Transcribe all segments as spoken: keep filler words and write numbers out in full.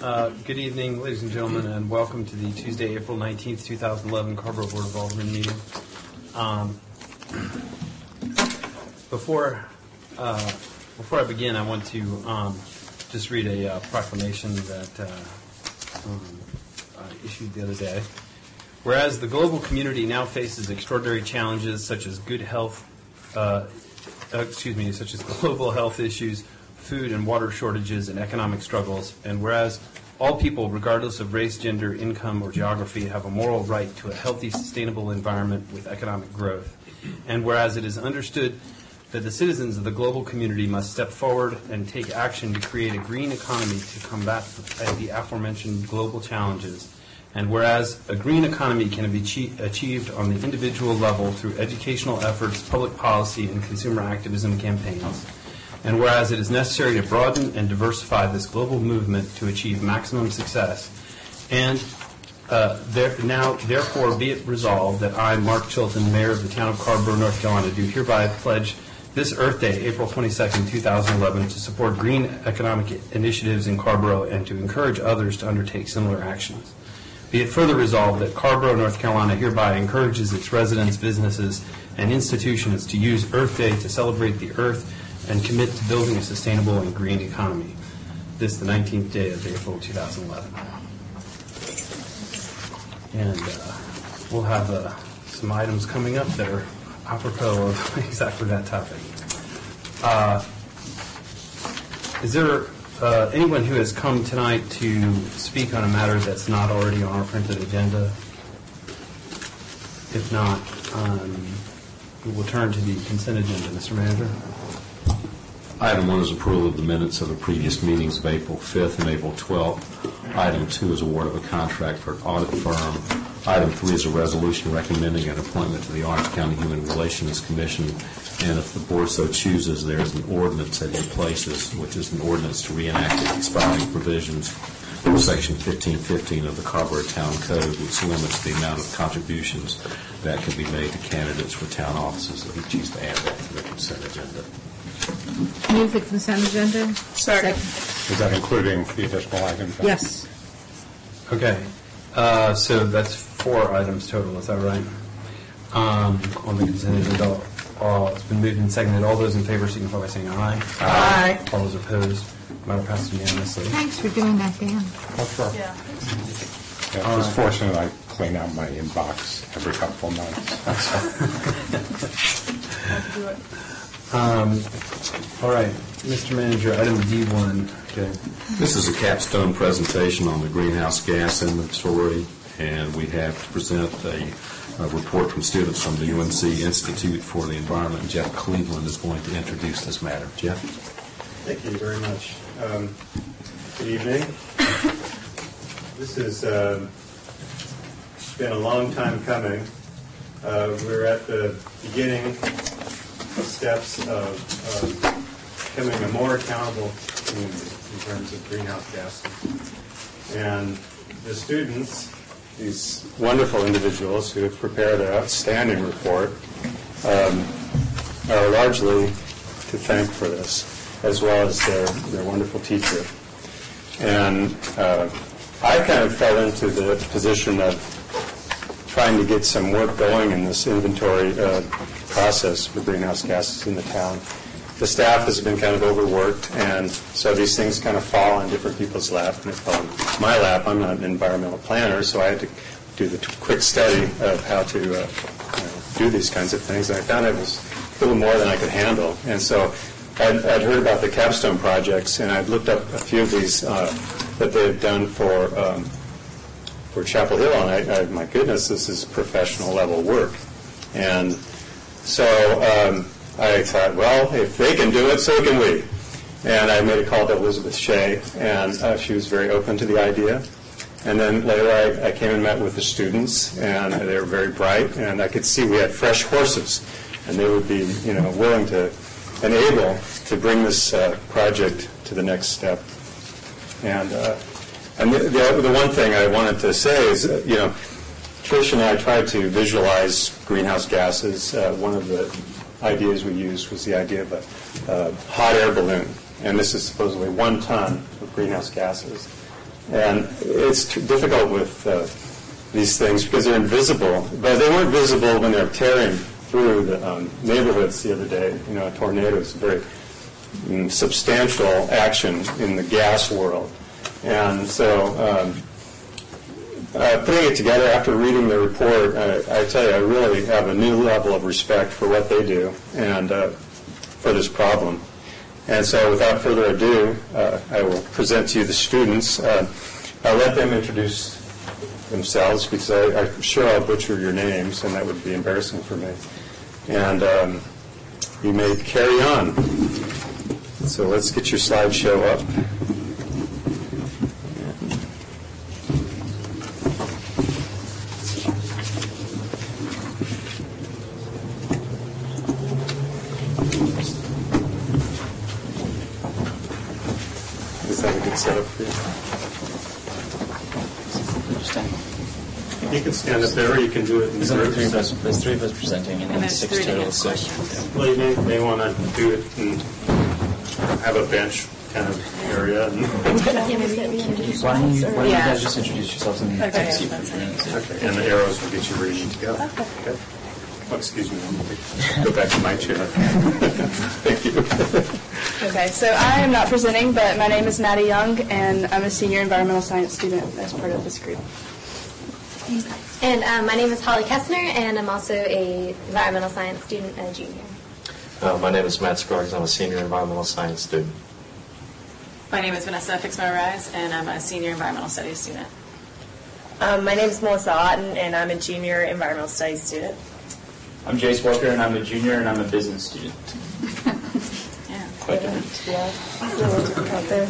Uh, good evening, ladies and gentlemen, and welcome to the Tuesday, April nineteenth, two thousand eleven Carrboro Board of Aldermen meeting. Um, before uh, before I begin, I want to um, just read a uh, proclamation that uh, um, I issued the other day. Whereas the global community now faces extraordinary challenges such as good health, uh, uh, excuse me, such as global health issues, food and water shortages, and economic struggles, and whereas all people, regardless of race, gender, income, or geography, have a moral right to a healthy, sustainable environment with economic growth, and whereas it is understood that the citizens of the global community must step forward and take action to create a green economy to combat the aforementioned global challenges, and whereas a green economy can be achieved on the individual level through educational efforts, public policy, and consumer activism campaigns, and whereas it is necessary to broaden and diversify this global movement to achieve maximum success, and uh, there, now therefore be it resolved that I, Mark Chilton, Mayor of the Town of Carrboro, North Carolina, do hereby pledge this Earth Day, April twenty-second, two thousand eleven, to support green economic initiatives in Carrboro and to encourage others to undertake similar actions. Be it further resolved that Carrboro, North Carolina hereby encourages its residents, businesses, and institutions to use Earth Day to celebrate the Earth and commit to building a sustainable and green economy. This the nineteenth day of April two thousand eleven. And uh, we'll have uh, some items coming up that are apropos of exactly that topic. Uh, is there uh, anyone who has come tonight to speak on a matter that's not already on our printed agenda? If not, um, we will turn to the consent agenda. Mister Manager? Item one is approval of the minutes of the previous meetings of April fifth and April twelfth. Item two is award of a contract for an audit firm. Item three is a resolution recommending an appointment to the Orange County Human Relations Commission. And if the board so chooses, there is an ordinance that replaces, which is an ordinance to reenact the expiring provisions of Section fifteen fifteen of the Carrboro Town Code, which limits the amount of contributions that can be made to candidates for town offices. If you choose to add that to the consent agenda. Move the consent agenda. Second. Is that including the additional items? Yes. Okay. Uh, so that's four items total. Is that right? Um, on the consent agenda, all, it's been moved and seconded. All those in favor signify by saying aye. Aye. All those opposed, matter passes unanimously. Thanks for doing that, Dan. Oh, sure. Yeah. Yeah, I was right. fortunate I clean out my inbox every couple of months. I'll do it. Um, all right, Mister Manager, item D one. Okay. This is a capstone presentation on the greenhouse gas inventory, and we have to present a, a report from students from the U N C Institute for the Environment. Jeff Cleveland is going to introduce this matter. Jeff? Thank you very much. Um, good evening. This has uh, been a long time coming. Uh, we're at the beginning steps of, of becoming a more accountable community in terms of greenhouse gases. And the students, these wonderful individuals who have prepared an outstanding report, um, are largely to thank for this, as well as their, their wonderful teacher. And uh, I kind of fell into the position of trying to get some work going in this inventory uh, process for greenhouse gases in the town. The staff has been kind of overworked, and so these things kind of fall on different people's lap, and it fell on my lap. I'm not an environmental planner, so I had to do the t- quick study of how to uh, you know, do these kinds of things, and I found it was a little more than I could handle. And so I'd, I'd heard about the capstone projects, and I'd looked up a few of these uh, that they had done for um, for Chapel Hill, and I, I, my goodness, this is professional level work. And so um, I thought, well, if they can do it, so can we. And I made a call to Elizabeth Shea, and uh, she was very open to the idea. And then later I, I came and met with the students, and they were very bright, and I could see we had fresh horses, and they would be, you know, willing to and able to bring this uh, project to the next step. And uh, and the, the, the one thing I wanted to say is, uh, you know, Trish and I tried to visualize greenhouse gases. Uh, one of the ideas we used was the idea of a uh, hot air balloon, and this is supposedly one ton of greenhouse gases. And it's t- difficult with uh, these things because they're invisible, but they weren't visible when they were tearing through the um, neighborhoods the other day. You know, a tornado is a very um, substantial action in the gas world. And so um, uh, putting it together after reading the report, I, I tell you, I really have a new level of respect for what they do and uh, for this problem. And so without further ado, uh, I will present to you the students. Uh, I'll let them introduce themselves because I, I'm sure I'll butcher your names, and that would be embarrassing for me. And um, you may carry on. So let's get your slideshow up. Is that a good setup for you? You can stand up there, or you can do it in There's only three of groups. us, there's three of us presenting, and then And there's six three to total. answer So questions. Well, you may, may want to do it and have a bench kind of area. And, why don't you, why don't you Yeah. guys just introduce yourselves and take a seat for a few minutes? okay, and the arrows will get you where you need to go. Okay. Oh, excuse me, I'm going to go back to my chair. Thank you. Okay, so I am not presenting, but my name is Maddie Young, and I'm a senior environmental science student as part of this group. And um, my name is Holly Kessner, and I'm also a environmental science student, a junior. Uh, my name is Matt Scruggs. I'm a senior environmental science student. My name is Vanessa Fixmer-Rise, and I'm a senior environmental studies student. Um, my name is Melissa Otten, and I'm a junior environmental studies student. I'm Jace Walker, and I'm a junior, and I'm a business student. Yeah. Quite different. Yeah, it's a little difficult there.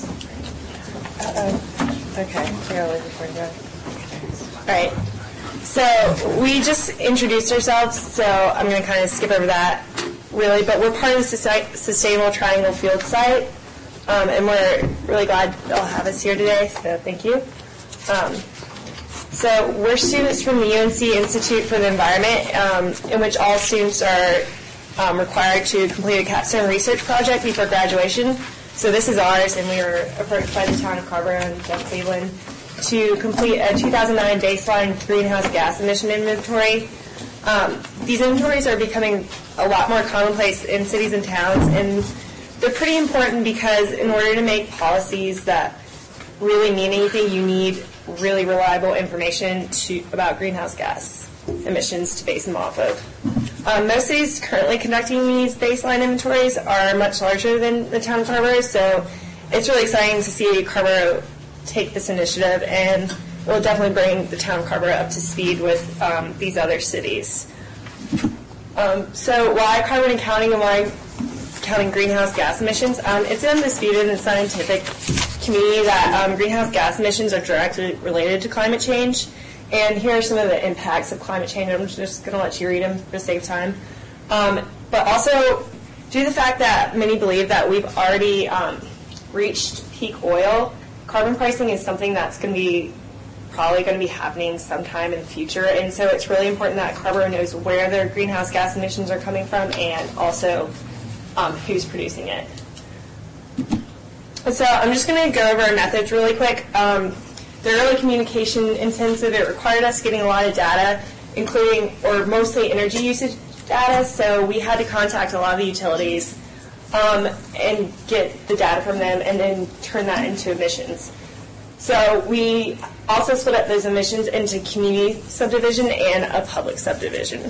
Uh-oh. Okay, I gotta leave before you go. All right. So we just introduced ourselves, so I'm going to kind of skip over that, really. But we're part of the Sus- Sustainable Triangle Field Site, um, and we're really glad y'all have us here today, so thank you. Um, so we're students from the U N C Institute for the Environment, um, in which all students are um, required to complete a capstone research project before graduation. So this is ours, and we were approached by the town of Carver and Jeff Cleveland to complete a two thousand nine baseline greenhouse gas emission inventory. Um, these inventories are becoming a lot more commonplace in cities and towns, and they're pretty important because in order to make policies that really mean anything, you need really reliable information to, about greenhouse gas emissions to base them off of. Um, most cities currently conducting these baseline inventories are much larger than the town of Carver, so it's really exciting to see Carver take this initiative, and it will definitely bring the town of Carver up to speed with um, these other cities. Um, so why carbon accounting and why counting greenhouse gas emissions? Um, it's undisputed in the scientific community that um, greenhouse gas emissions are directly related to climate change, and here are some of the impacts of climate change. I'm just going to let you read them for the sake of time. Um, but also, due to the fact that many believe that we've already um, reached peak oil, carbon pricing is something that's going to be probably going to be happening sometime in the future, and so it's really important that Carver knows where their greenhouse gas emissions are coming from and also um, who's producing it. And so I'm just going to go over our methods really quick. Um, they're really communication intensive. It required us getting a lot of data, including or mostly energy usage data, so we had to contact a lot of the utilities Um, and get the data from them and then turn that into emissions. So we also split up those emissions into community subdivision and a public subdivision.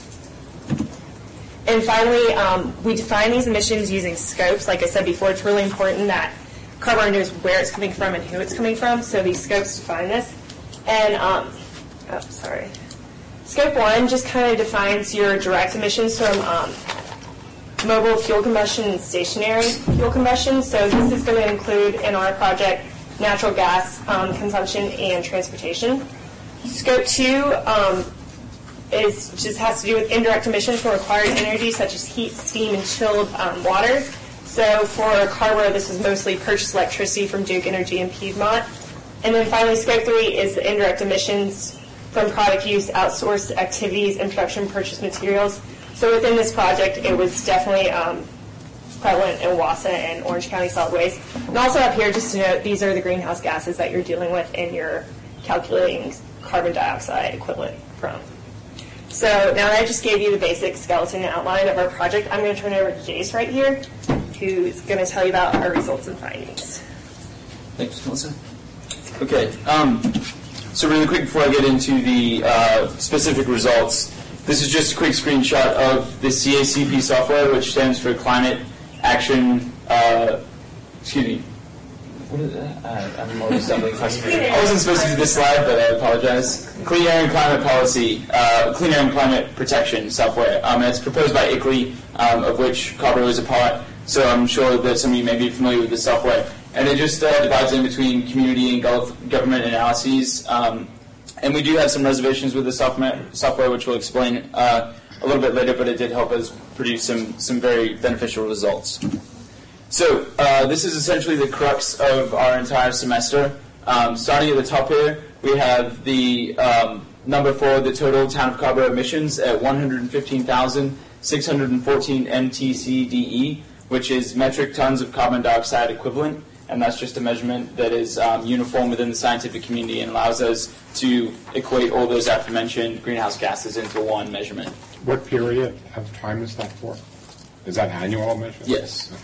And finally, um, we define these emissions using scopes. Like I said before, it's really important that Carver knows where it's coming from and who it's coming from, so these scopes define this. And, um, oh, sorry. Scope one just kind of defines your direct emissions from um, mobile fuel combustion and stationary fuel combustion. So this is going to include, in our project, natural gas um, consumption and transportation. Scope two um, is just has to do with indirect emissions from required energy, such as heat, steam, and chilled um, water. So for Carver, this is mostly purchased electricity from Duke Energy and Piedmont. And then finally, scope three is the indirect emissions from product use, outsourced activities, and production purchase materials. So within this project, it was definitely um, prevalent in Wausau and Orange County solid waste. And also up here, just to note, these are the greenhouse gases that you're dealing with in your calculating carbon dioxide equivalent from. So now that I just gave you the basic skeleton outline of our project, I'm going to turn it over to Jace right here, who's going to tell you about our results and findings. Thanks, Melissa. Okay, um, so really quick before I get into the uh, specific results, this is just a quick screenshot of the C A C P software, which stands for Climate Action, uh, excuse me, what is that? Uh, I'm always stumbling. I wasn't supposed to do this slide, but I apologize. Clean Air and Climate Policy, uh, Clean Air and Climate Protection software. Um, and it's proposed by I C L E, um, of which Carrboro is a part, so I'm sure that some of you may be familiar with this software. And it just uh, divides in between community and gov- government analyses. Um, and we do have some reservations with the software, software which we'll explain uh, a little bit later, but it did help us produce some, some very beneficial results. So uh, this is essentially the crux of our entire semester. Um, starting at the top here, we have the um, number for the total town of Carrboro emissions at one hundred fifteen thousand six hundred fourteen M T C D E, which is metric tons of carbon dioxide equivalent. And that's just a measurement that is um, uniform within the scientific community and allows us to equate all those aforementioned greenhouse gases into one measurement. What period of time is that for? Is that annual measurement? Yes.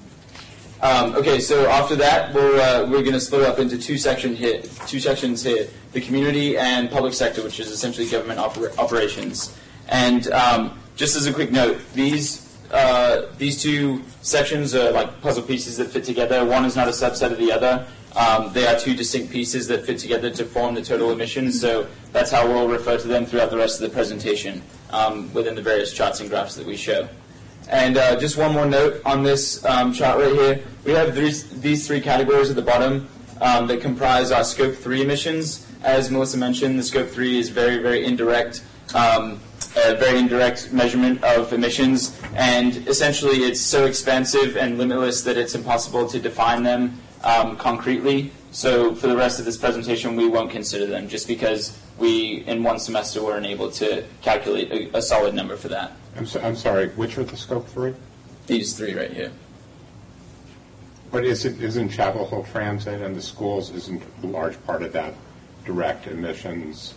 Um, okay, so after that, we're uh, we're going to split up into two section here, two sections here: the community and public sector, which is essentially government oper- operations. And um, just as a quick note, these uh, these two sections are like puzzle pieces that fit together. One is not a subset of the other. Um, they are two distinct pieces that fit together to form the total emissions. So that's how we'll refer to them throughout the rest of the presentation um, within the various charts and graphs that we show. And uh, just one more note on this um, chart right here. We have these, these three categories at the bottom um, that comprise our Scope three emissions. As Melissa mentioned, the Scope three is very, very indirect, um, a very indirect measurement of emissions. And essentially, it's so expansive and limitless that it's impossible to define them um, concretely. So for the rest of this presentation, we won't consider them just because we, in one semester, were unable to calculate a, a solid number for that. I'm, so, I'm sorry, which are the scope three? These three right here. But isn't, isn't Chapel Hill Transit and the schools, isn't a large part of that direct emissions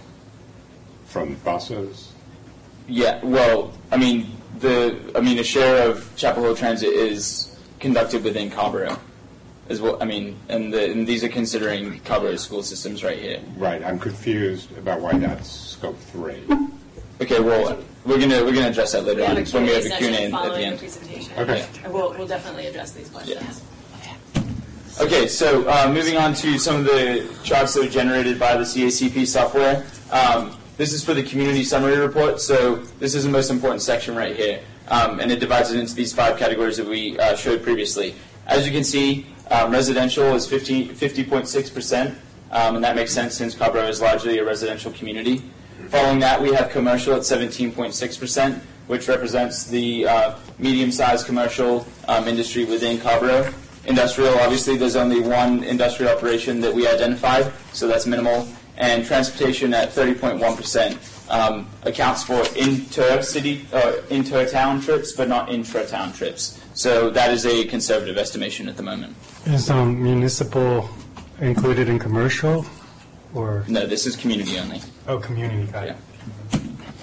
from buses? Yeah, well, I mean, the I mean, a share of Chapel Hill Transit is conducted within Carrboro. As well, I mean, and, the, and these are considering Carrboro school systems right here. Right, I'm confused about why that's scope three. Okay, well, we're gonna we're gonna address that later We have on a when we have a Q and A Q and A session at the following end. the presentation. Okay. Yeah. And We'll, we'll definitely address these questions. Yeah. Okay, so uh, moving on to some of the charts that are generated by the C A C P software. Um, this is for the community summary report, so this is the most important section right here. Um, and it divides it into these five categories that we uh, showed previously. As you can see, um, residential is fifty point six percent, um, and that makes sense since Carrboro is largely a residential community. Following that, we have commercial at seventeen point six percent, which represents the uh, medium-sized commercial um, industry within Carrboro. Industrial, obviously, there's only one industrial operation that we identified, so that's minimal. And transportation at thirty point one percent um, accounts for inter-city, uh, inter-town trips, but not intra-town trips. So that is a conservative estimation at the moment. Is um, municipal included in commercial, or? No, this is community only. Oh, community, got it. Yeah.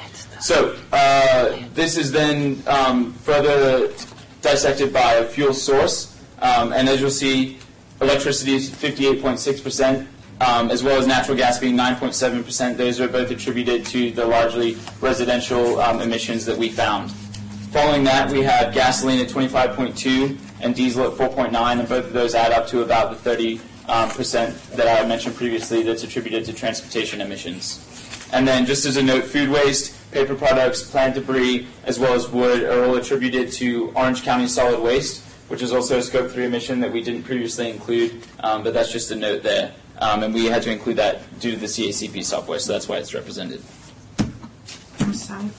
So uh, this is then um, further dissected by a fuel source, um, and as you'll see, electricity is fifty-eight point six percent, um, as well as natural gas being nine point seven percent. Those are both attributed to the largely residential um, emissions that we found. Following that, we have gasoline at twenty-five point two and diesel at four point nine, and both of those add up to about the thirty um, percent that I mentioned previously that's attributed to transportation emissions. And then just as a note, food waste, paper products, plant debris, as well as wood are all attributed to Orange County solid waste, which is also a Scope three emission that we didn't previously include, um, but that's just a note there. Um, and we had to include that due to the C A C P software, so that's why it's represented. I'm sorry.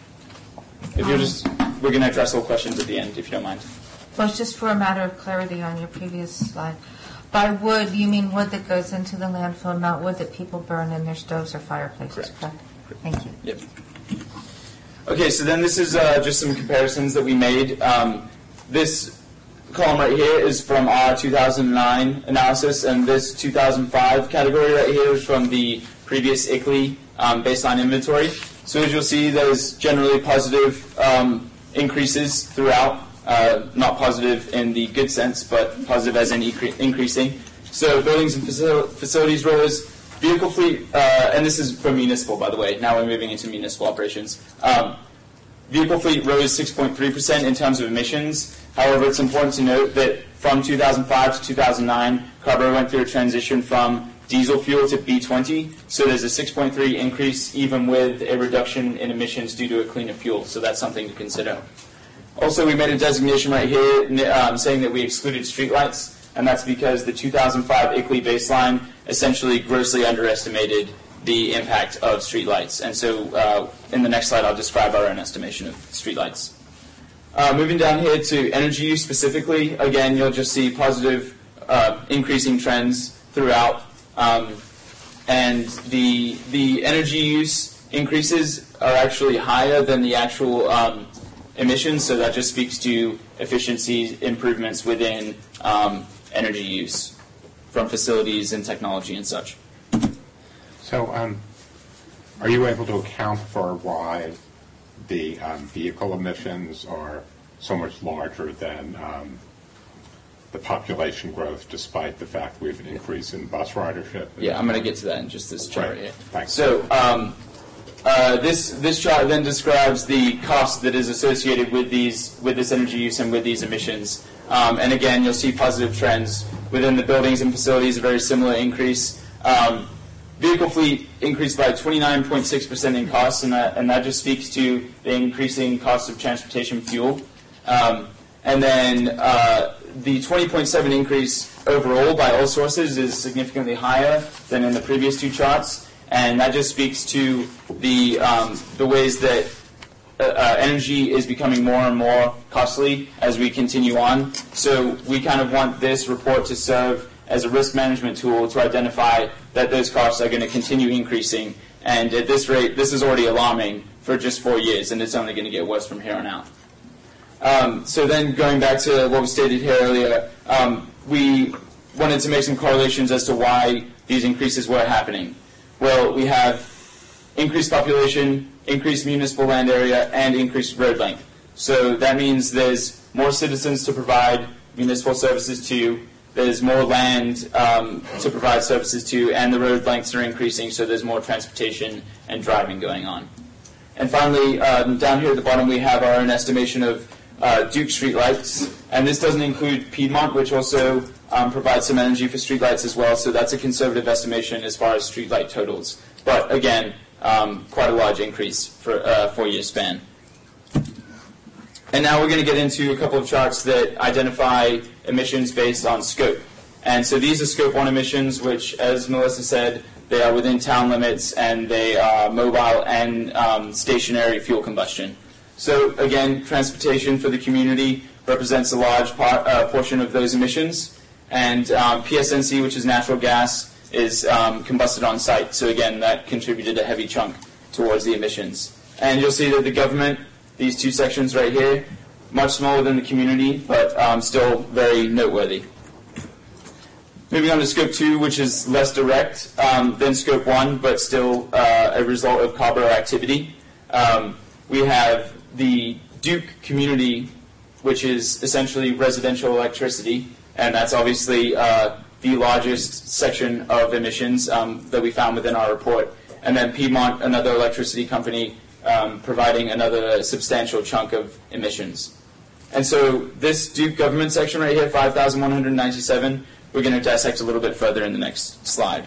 If you're just, we're going to address all questions at the end, if you don't mind. Well, it's just for a matter of clarity on your previous slide. By wood, you mean wood that goes into the landfill, not wood that people burn in their stoves or fireplaces, correct? Thank you. Yep. Okay, so then this is uh, just some comparisons that we made. Um, this column right here is from our two thousand nine analysis, and this two thousand five category right here is from the previous I C L I um, baseline inventory. So as you'll see, there's generally positive um, increases throughout, uh, not positive in the good sense, but positive as in incre- increasing. So buildings and facil- facilities rose, vehicle fleet, uh, and this is for municipal, by the way. Now we're moving into municipal operations. Um, vehicle fleet rose six point three percent in terms of emissions. However, it's important to note that from two thousand five to two thousand nine, Carrboro went through a transition from diesel fuel to B twenty, so there's a six point three increase even with a reduction in emissions due to a cleaner fuel, so that's something to consider. Also, we made a designation right here um, saying that we excluded streetlights, and that's because the two thousand five I C L I baseline essentially grossly underestimated the impact of streetlights. And so uh, in the next slide, I'll describe our own estimation of streetlights. Uh, moving down here to energy use specifically, again, you'll just see positive uh, increasing trends throughout. Um, and the, the energy use increases are actually higher than the actual um, emissions, so that just speaks to efficiency improvements within um, energy use from facilities and technology and such. So um, are you able to account for why the um, vehicle emissions are so much larger than um, the population growth, despite the fact we have an increase in bus ridership? Yeah, I'm going to get to that in just this chart right. here. Thanks. So um, uh, this this chart then describes the cost that is associated with these with this energy use and with these emissions. Um, and again, you'll see positive trends within the buildings and facilities, a very similar increase. Um, vehicle fleet increased by twenty-nine point six percent in costs, and that, and that just speaks to the increasing cost of transportation fuel. Um, and then uh, the twenty point seven increase overall by all sources is significantly higher than in the previous two charts, and that just speaks to the um, the ways that uh, uh, energy is becoming more and more costly as we continue on. So we kind of want this report to serve as a risk management tool to identify that those costs are going to continue increasing, and at this rate, this is already alarming for just four years, and it's only going to get worse from here on out. Um, so then going back to what was stated here earlier, um, we wanted to make some correlations as to why these increases were happening. Well, we have increased population, increased municipal land area, and increased road length. So that means there's more citizens to provide municipal services to, there's more land um, to provide services to, and the road lengths are increasing, so there's more transportation and driving going on. And finally, um, down here at the bottom, we have our own estimation of Uh, Duke streetlights, and this doesn't include Piedmont, which also um, provides some energy for streetlights as well, so that's a conservative estimation as far as streetlight totals. But again, um, quite a large increase for a four-year span. And now we're going to get into a couple of charts that identify emissions based on scope. And so these are scope one emissions, which, as Melissa said, they are within town limits, and they are mobile and um, stationary fuel combustion. So again, transportation for the community represents a large part, uh, portion of those emissions, and um, P S N C, which is natural gas, is um, combusted on site. So again, that contributed a heavy chunk towards the emissions. And you'll see that the government, these two sections right here, much smaller than the community, but um, still very noteworthy. Moving on to scope two, which is less direct um, than scope one, but still uh, a result of Carrboro activity. Um, we have the Duke community, which is essentially residential electricity, and that's obviously uh, the largest section of emissions um, that we found within our report. And then Piedmont, another electricity company, um, providing another substantial chunk of emissions. And so this Duke government section right here, five thousand one hundred ninety-seven, we're going to dissect a little bit further in the next slide.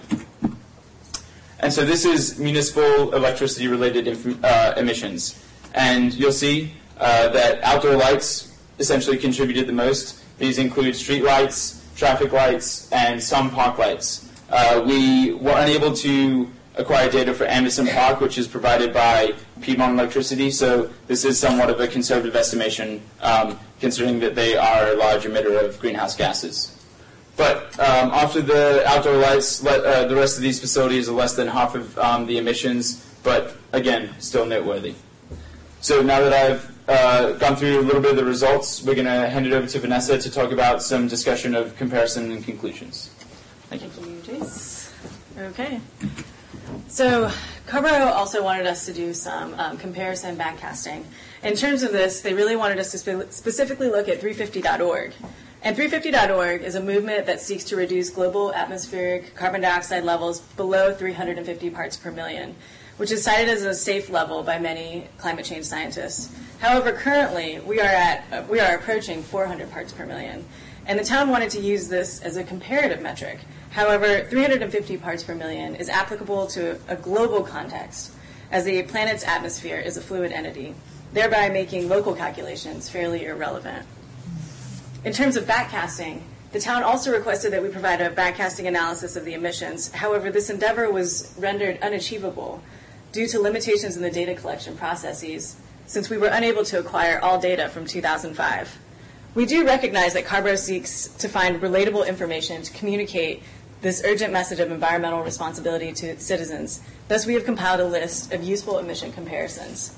And so this is municipal electricity-related inf- uh, emissions. And you'll see uh, that outdoor lights essentially contributed the most. These include street lights, traffic lights, and some park lights. Uh, we were unable to acquire data for Anderson Park, which is provided by Piedmont Electricity, so this is somewhat of a conservative estimation, um, considering that they are a large emitter of greenhouse gases. But um, after the outdoor lights, le- uh, the rest of these facilities are less than half of um, the emissions, but again, still noteworthy. So now that I've uh, gone through a little bit of the results, we're going to hand it over to Vanessa to talk about some discussion of comparison and conclusions. Thank you. Thank you, Jace. Okay. So Carrboro also wanted us to do some um, comparison backcasting. In terms of this, they really wanted us to spe- specifically look at three fifty dot org. And three fifty dot org is a movement that seeks to reduce global atmospheric carbon dioxide levels below three hundred fifty parts per million, which is cited as a safe level by many climate change scientists. However, currently we are at uh, we are approaching four hundred parts per million, and the town wanted to use this as a comparative metric. However, three hundred fifty parts per million is applicable to a global context, as the planet's atmosphere is a fluid entity, thereby making local calculations fairly irrelevant. In terms of backcasting, the town also requested that we provide a backcasting analysis of the emissions. However, this endeavor was rendered unachievable due to limitations in the data collection processes, since we were unable to acquire all data from two thousand five. We do recognize that Carrboro seeks to find relatable information to communicate this urgent message of environmental responsibility to its citizens. Thus, we have compiled a list of useful emission comparisons.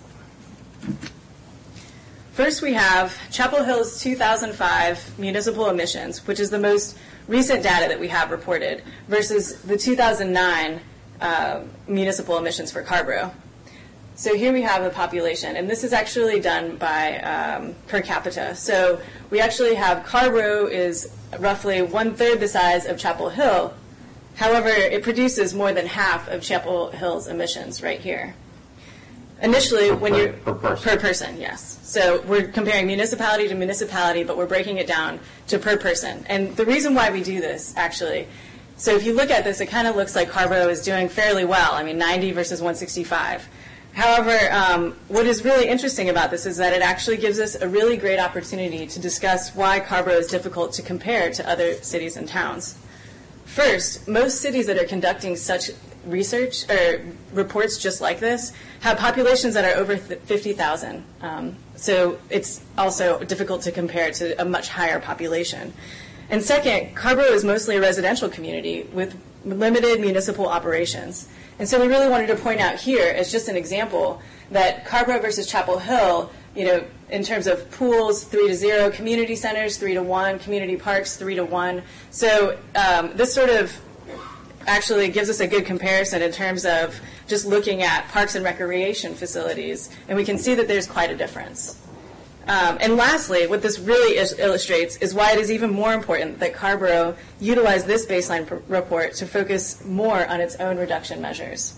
First, we have Chapel Hill's two thousand five municipal emissions, which is the most recent data that we have reported, versus the two thousand nine uh, municipal emissions for Carrboro. So here we have the population, and this is actually done by um, per capita. So we actually have Carrboro is roughly one-third the size of Chapel Hill. However, it produces more than half of Chapel Hill's emissions right here. Initially, per, when you per person. per person, yes. So we're comparing municipality to municipality, but we're breaking it down to per person. And the reason why we do this, actually, so if you look at this, it kind of looks like Carrboro is doing fairly well. I mean, ninety versus one sixty-five. However, um, what is really interesting about this is that it actually gives us a really great opportunity to discuss why Carrboro is difficult to compare to other cities and towns. First, most cities that are conducting such research or reports just like this have populations that are over fifty thousand. Um, so it's also difficult to compare to a much higher population. And second, Carrboro is mostly a residential community with limited municipal operations. And so we really wanted to point out here, as just an example, that Carrboro versus Chapel Hill, you know, in terms of pools, three to zero, community centers, three to one, community parks, three to one. So um, this sort of actually gives us a good comparison in terms of just looking at parks and recreation facilities, and we can see that there's quite a difference. Um, and lastly, what this really is, illustrates is why it is even more important that Carrboro utilize this baseline pr- report to focus more on its own reduction measures.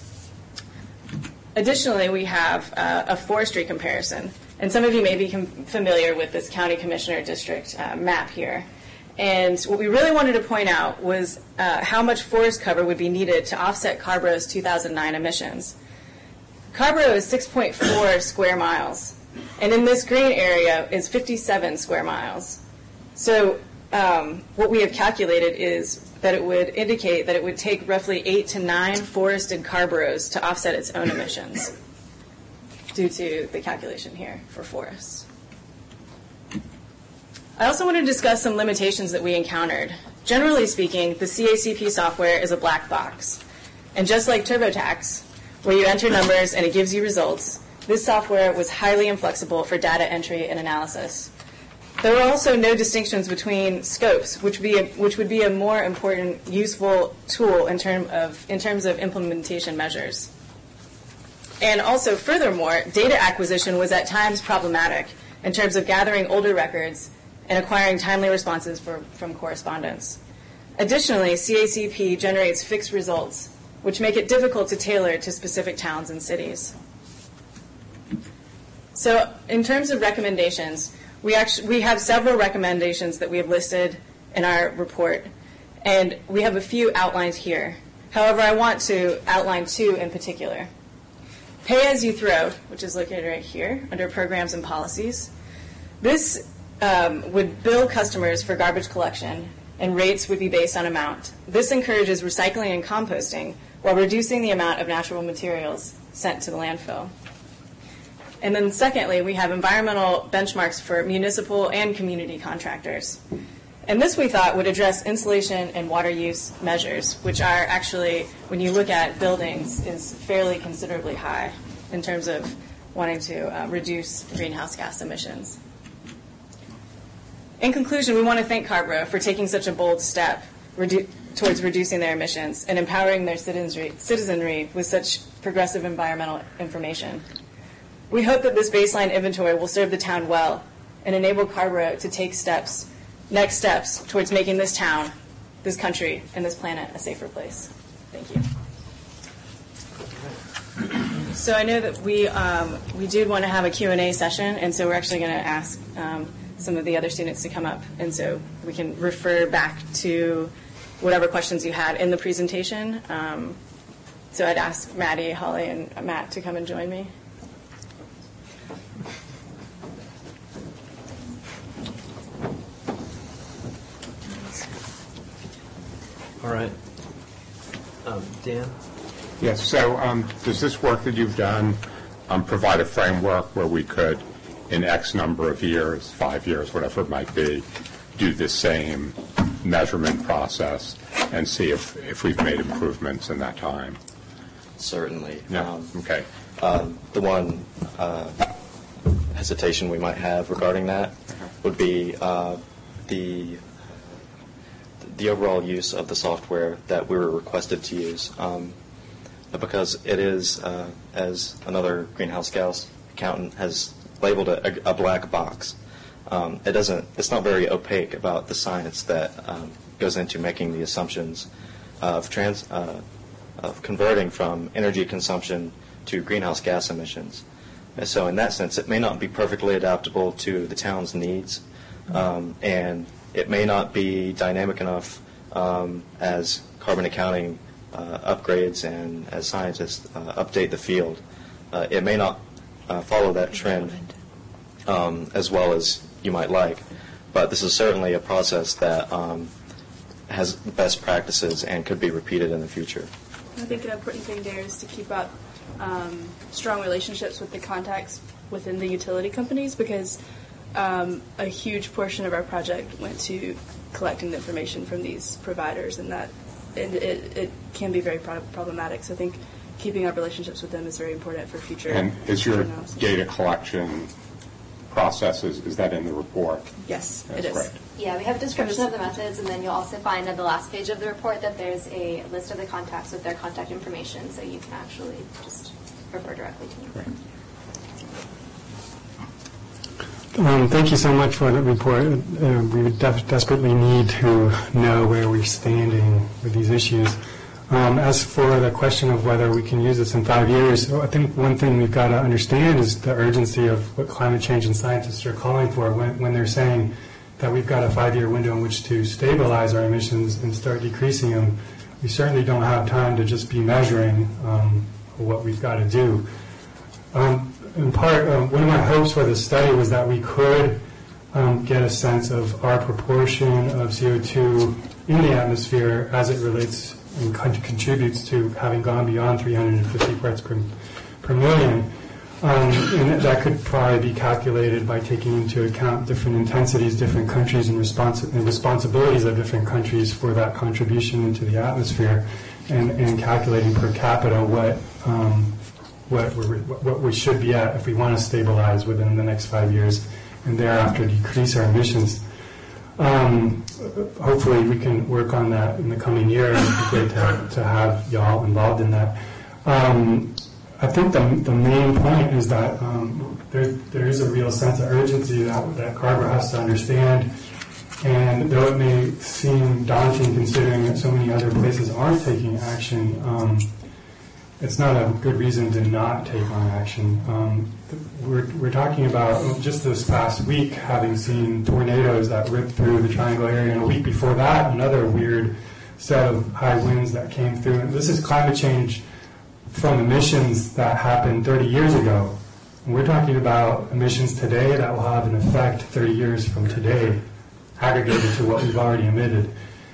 Additionally, we have uh, a forestry comparison, and some of you may be com- familiar with this county commissioner district uh, map here. And what we really wanted to point out was uh, how much forest cover would be needed to offset Carrboro's two thousand nine emissions. Carrboro is six point four square miles, and in this green area is fifty-seven square miles. So um, what we have calculated is that it would indicate that it would take roughly eight to nine forested Carboros to offset its own emissions due to the calculation here for forests. I also want to discuss some limitations that we encountered. Generally speaking, the C A C P software is a black box. And just like TurboTax, where you enter numbers and it gives you results, this software was highly inflexible for data entry and analysis. There were also no distinctions between scopes, which, be a, which would be a more important, useful tool in, term of, in terms of implementation measures. And also, furthermore, data acquisition was at times problematic in terms of gathering older records and acquiring timely responses for, from correspondence. Additionally, C A C P generates fixed results, which make it difficult to tailor to specific towns and cities. So in terms of recommendations, we actually we have several recommendations that we have listed in our report, and we have a few outlined here. However, I want to outline two in particular. Pay as you throw, which is located right here under programs and policies. This um, would bill customers for garbage collection, and rates would be based on amount. This encourages recycling and composting while reducing the amount of natural materials sent to the landfill. And then secondly, we have environmental benchmarks for municipal and community contractors. And this, we thought, would address insulation and water use measures, which are actually, when you look at buildings, is fairly considerably high in terms of wanting to uh, reduce greenhouse gas emissions. In conclusion, we want to thank Carrboro for taking such a bold step redu- towards reducing their emissions and empowering their citizenry, citizenry with such progressive environmental information. We hope that this baseline inventory will serve the town well and enable Carrboro to take steps, next steps towards making this town, this country, and this planet a safer place. Thank you. So I know that we um, we did want to have a Q and A session, and so we're actually going to ask um, some of the other students to come up, and so we can refer back to whatever questions you had in the presentation. Um, so I'd ask Maddie, Holly, and Matt to come and join me. All right. Um, Dan? Yes, so um, does this work that you've done um, provide a framework where we could, in X number of years, five years, whatever it might be, do the same measurement process and see if, if we've made improvements in that time? Certainly. Yeah. Um, okay. Uh, the one uh, hesitation we might have regarding that uh-huh. would be uh, the the overall use of the software that we were requested to use. Um, because it is, uh, as another greenhouse gas accountant has labeled it, a, a black box. Um, it doesn't. It's not very opaque about the science that um, goes into making the assumptions of trans uh, of converting from energy consumption to greenhouse gas emissions. And so, in that sense, it may not be perfectly adaptable to the town's needs, um, and it may not be dynamic enough um, as carbon accounting uh, upgrades and as scientists uh, update the field. Uh, it may not uh, follow that trend um, as well as you might like, but this is certainly a process that um, has best practices and could be repeated in the future. I think an important thing there is to keep up um, strong relationships with the contacts within the utility companies, because um, a huge portion of our project went to collecting the information from these providers, and that and it, it can be very pro- problematic. So I think keeping up relationships with them is very important for future. And is your analysis. Data collection process, is, is that in the report? Yes, That's it is. Great. Yeah, we have a description of the methods, and then you'll also find at the last page of the report that there's a list of the contacts with their contact information, so you can actually just refer directly to me. Great. Um, thank you so much for that report. Uh, we would def- desperately need to know where we're standing with these issues. Um, as for the question of whether we can use this in five years, I think one thing we've got to understand is the urgency of what climate change and scientists are calling for when, when they're saying that we've got a five-year window in which to stabilize our emissions and start decreasing them. We certainly don't have time to just be measuring um, what we've got to do. Um, in part, um, one of my hopes for this study was that we could um, get a sense of our proportion of C O two in the atmosphere as it relates and con- contributes to having gone beyond three hundred fifty parts per, per million. Um, and that could probably be calculated by taking into account different intensities, different countries, and, respons- and responsibilities of different countries for that contribution into the atmosphere, and, and calculating per capita what um, what, we're, what we should be at if we want to stabilize within the next five years and thereafter decrease our emissions. Um, hopefully we can work on that in the coming year, and it'd be great to, to have y'all involved in that. Um, I think the, the main point is that um, there, there is a real sense of urgency that, that Carrboro has to understand, and though it may seem daunting considering that so many other places aren't taking action, um, it's not a good reason to not take on action. Um, we're, we're talking about just this past week having seen tornadoes that ripped through the Triangle area, and a week before that another weird set of high winds that came through. And this is climate change from emissions that happened thirty years ago. And we're talking about emissions today that will have an effect thirty years from today, aggregated to what we've already emitted.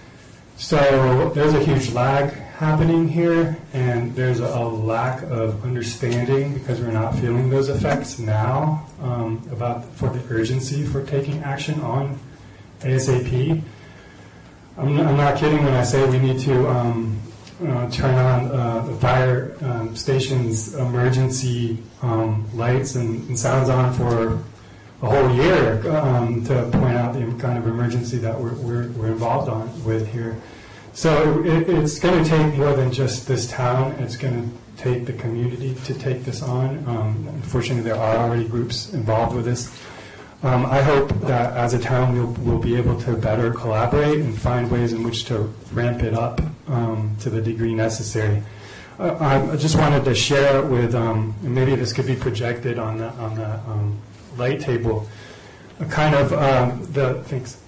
So there's a huge lag happening here, and there's a, a lack of understanding because we're not feeling those effects now um, about for the urgency for taking action on ASAP. I'm, I'm not kidding when I say we need to um, uh, turn on uh, the fire um, station's emergency um, lights and, and sounds on for a whole year um, to point out the kind of emergency that we're, we're, we're involved on with here. So it, it's going to take more than just this town. It's going to take the community to take this on. Um, unfortunately, there are already groups involved with this. Um, I hope that as a town we'll, we'll be able to better collaborate and find ways in which to ramp it up um, to the degree necessary. Uh, I just wanted to share with, um, and maybe this could be projected on the, on the um, light table, a kind of um, the thanks.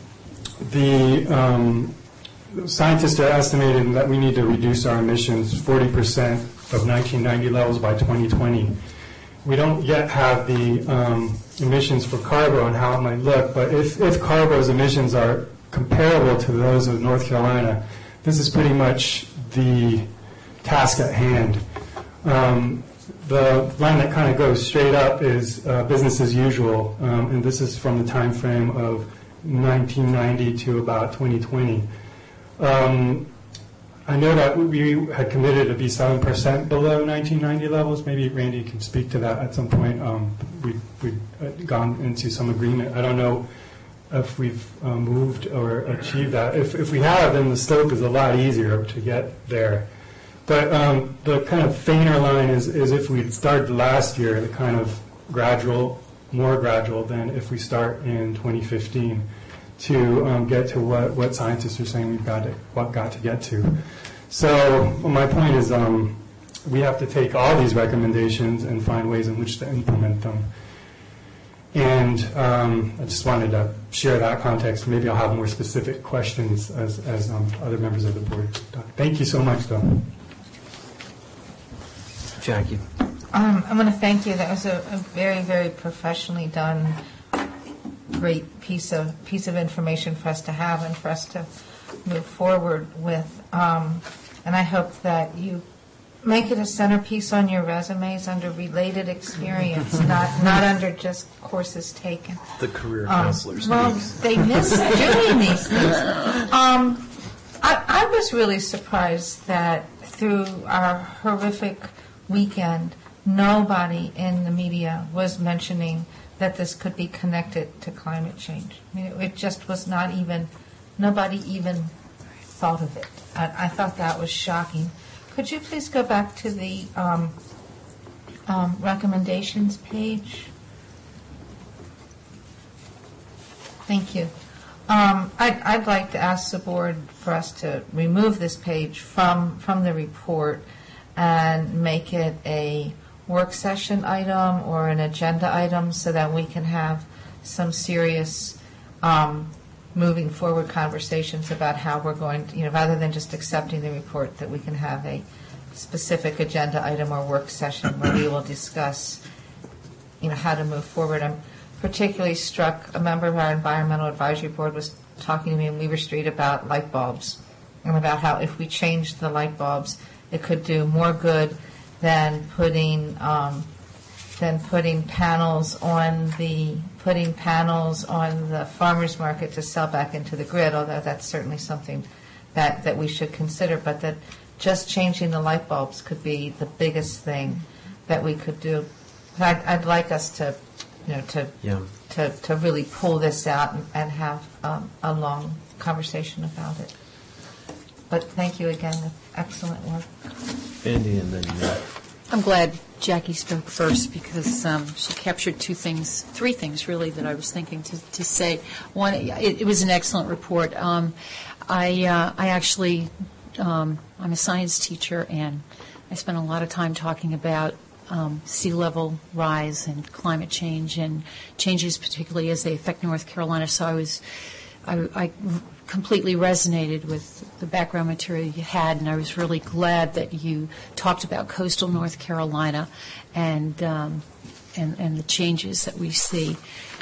The um, scientists are estimating that we need to reduce our emissions forty percent of nineteen ninety levels by twenty twenty. We don't yet have the um, emissions for Carbo and how it might look, but if, if Carbo's emissions are comparable to those of North Carolina, this is pretty much the task at hand. Um, the line that kind of goes straight up is uh, business as usual, um, and this is from the time frame of nineteen ninety to about twenty twenty. Um, I know that we had committed to be seven percent below nineteen ninety levels. Maybe Randy can speak to that at some point. Um, we, we've gone into some agreement. I don't know if we've uh, moved or achieved that. If, if we have, then the slope is a lot easier to get there. But um, the kind of fainter line is, is if we started last year, the kind of gradual, more gradual than if we start in twenty fifteen. To um, get to what, what scientists are saying we've got to, what got to get to. So my point is um, we have to take all these recommendations and find ways in which to implement them. And um, I just wanted to share that context. Maybe I'll have more specific questions as, as um, other members of the board talk. Thank you so much, though. Jackie. Um, I'm going to thank you. That was a, a very, very professionally done great piece of piece of information for us to have and for us to move forward with. Um, and I hope that you make it a centerpiece on your resumes under related experience, not not under just courses taken. The career Um, counselors. well, speaks. they miss doing these things. Um, I, I was really surprised that through our horrific weekend, nobody in the media was mentioning that this could be connected to climate change. I mean, it, it just was not even, nobody even thought of it. I, I thought that was shocking. Could you please go back to the um, um, recommendations page? Thank you. Um, I'd, I'd like to ask the board for us to remove this page from, from the report and make it a work session item or an agenda item so that we can have some serious um, moving forward conversations about how we're going to, you know, rather than just accepting the report, that we can have a specific agenda item or work session where we will discuss, you know, how to move forward. I'm particularly struck, a member of our environmental advisory board was talking to me in Weaver Street about light bulbs and about how if we changed the light bulbs, it could do more good than putting um, than putting panels on the putting panels on the farmers market to sell back into the grid. Although that's certainly something that, that we should consider, but that just changing the light bulbs could be the biggest thing that we could do. I'd, I'd like us to, you know, to Yeah. to, to really pull this out and, and have um, a long conversation about it. But thank you again. Excellent work. Andy, and then uh, I'm glad Jackie spoke first because um, she captured two things, three things really that I was thinking to, to say. One, it, it was an excellent report. Um, I uh, I actually um, I'm a science teacher and I spent a lot of time talking about um, sea level rise and climate change and changes particularly as they affect North Carolina. So I was I, I completely resonated with the background material you had, and I was really glad that you talked about coastal North Carolina and um, and, and the changes that we see.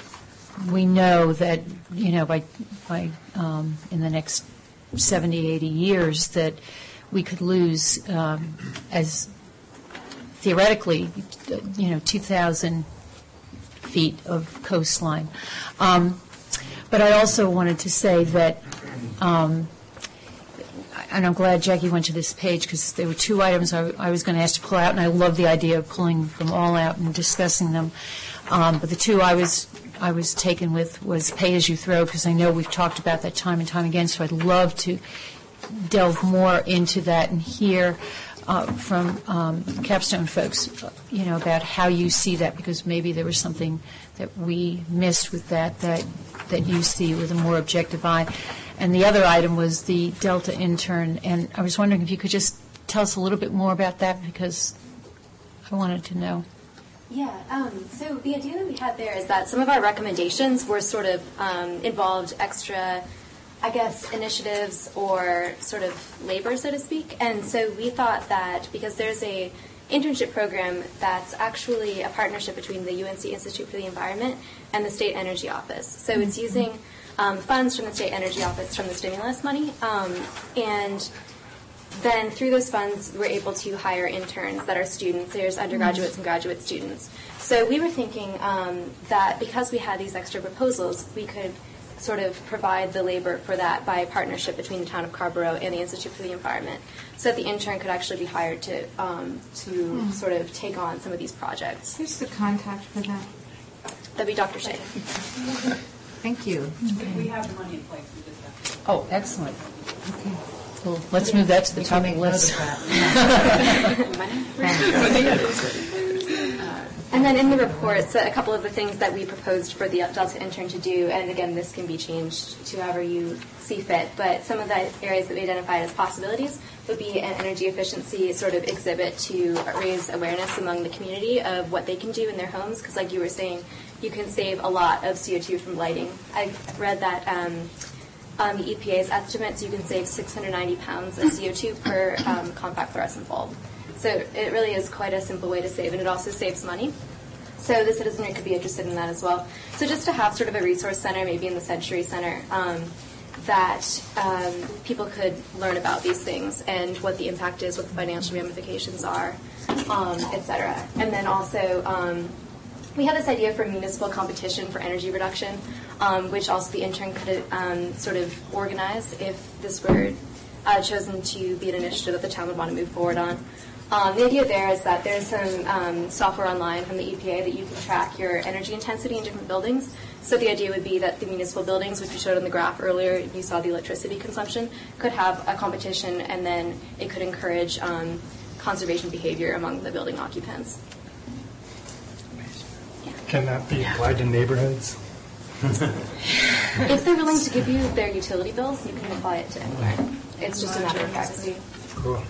We know that, you know, by by um, in the next seventy, eighty years that we could lose, um, as theoretically, you know, two thousand feet of coastline. Um, But I also wanted to say that um, and I'm glad Jackie went to this page, because there were two items I, I was going to ask to pull out, and I love the idea of pulling them all out and discussing them. Um, but the two I was I was taken with was pay as you throw, because I know we've talked about that time and time again. So I'd love to delve more into that and hear uh, from um, Capstone folks, you know, about how you see that, because maybe there was something that we missed with that that that you see with a more objective eye. And the other item was the Delta intern, and I was wondering if you could just tell us a little bit more about that, because I wanted to know. Yeah, um, so the idea that we had there is that some of our recommendations were sort of um, involved extra, I guess, initiatives or sort of labor, so to speak. And so we thought that because there's a internship program that's actually a partnership between the U N C Institute for the Environment and the State Energy Office. So it's using um, funds from the State Energy Office from the stimulus money, um, and then through those funds, we're able to hire interns that are students. There's undergraduates and graduate students. So we were thinking um, that because we had these extra proposals, we could sort of provide the labor for that by a partnership between the town of Carrboro and the Institute for the Environment, so that the intern could actually be hired to um, to mm. sort of take on some of these projects. Who's the contact for that? That'd be Doctor Shea. Thank you. Okay. We have the money in place. We just have to. Oh, excellent. Okay. Well, let's move that to the top of the list. And then in the report, so a couple of the things that we proposed for the Delta intern to do, and again, this can be changed to however you see fit, but some of the areas that we identified as possibilities would be an energy efficiency sort of exhibit to raise awareness among the community of what they can do in their homes, because like you were saying, you can save a lot of C O two from lighting. I read that um, on the E P A's estimates, you can save six hundred ninety pounds of C O two per um, compact fluorescent bulb. So it really is quite a simple way to save, and it also saves money. So the citizenry could be interested in that as well. So just to have sort of a resource center, maybe in the Century Center, um, that um, people could learn about these things and what the impact is, what the financial ramifications are, um, et cetera. And then also, um, we had this idea for municipal competition for energy reduction, um, which also the intern could um, sort of organize if this were uh, chosen to be an initiative that the town would want to move forward on. Um, the idea there is that there's some um, software online from the E P A that you can track your energy intensity in different buildings. So the idea would be that the municipal buildings, which we showed on the graph earlier, if you saw the electricity consumption, could have a competition, and then it could encourage um, conservation behavior among the building occupants. Can that be applied to neighborhoods? If they're willing to give you their utility bills, you can apply it to anywhere. It's just a matter of practice. Cool.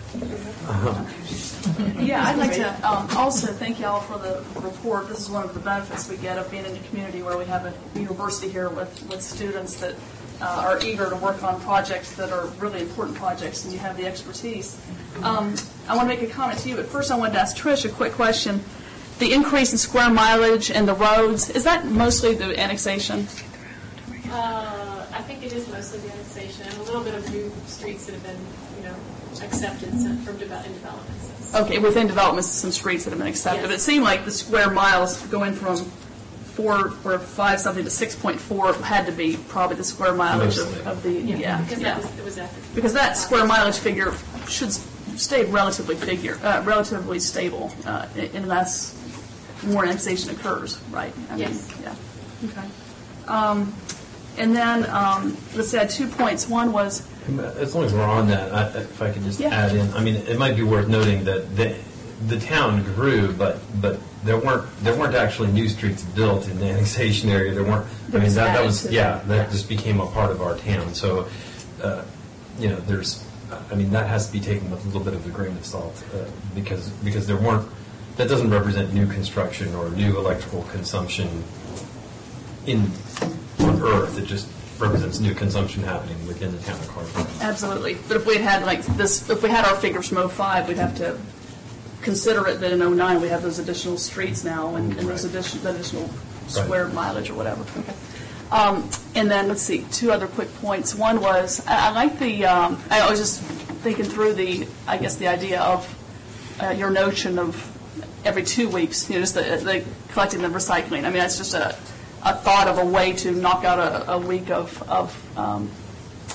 Yeah, I'd like to um, also thank you all for the report. This is one of the benefits we get of being in a community where we have a university here with, with students that uh, are eager to work on projects that are really important projects, and you have the expertise. Um, I want to make a comment to you, but first I wanted to ask Trish a quick question. The increase in square mileage and the roads, is that mostly the annexation? Uh, I think it is mostly the annexation and a little bit of new streets that have been, you know, accepted from de- in developments. Okay, within developments, some streets that have been accepted. Yes. It seemed like the square miles going from four or five something to six point four had to be probably the square mileage of, of the yeah, yeah. Because yeah. That was, it was after. Because that square mileage figure should stay relatively figure uh, relatively stable, uh, unless more annexation occurs, right? I yes. Mean, yeah. Okay. Um, and then um, let's say I had two points. One was. As long as we're on that, I, if I could just yeah. add in, I mean, it might be worth noting that the, the town grew, but but there weren't there weren't actually new streets built in the annexation area. There weren't. I mean, that, that was yeah, that just became a part of our town. So, uh, you know, there's, I mean, that has to be taken with a little bit of a grain of salt uh, because because there weren't. That doesn't represent new construction or new electrical consumption in on Earth. It just represents new consumption happening within the town of Carrboro. Absolutely. But if we had like this, if we had our figures from oh five, we'd have to consider it that in oh nine we have those additional streets now and, and those additional, additional square right. mileage or whatever. Okay. Um, and then let's see, two other quick points. One was I, I like the. Um, I was just thinking through the, I guess the idea of uh, your notion of every two weeks, you know, just the, the collecting the recycling. I mean, it's just a. a thought of a way to knock out a, a week of, of um,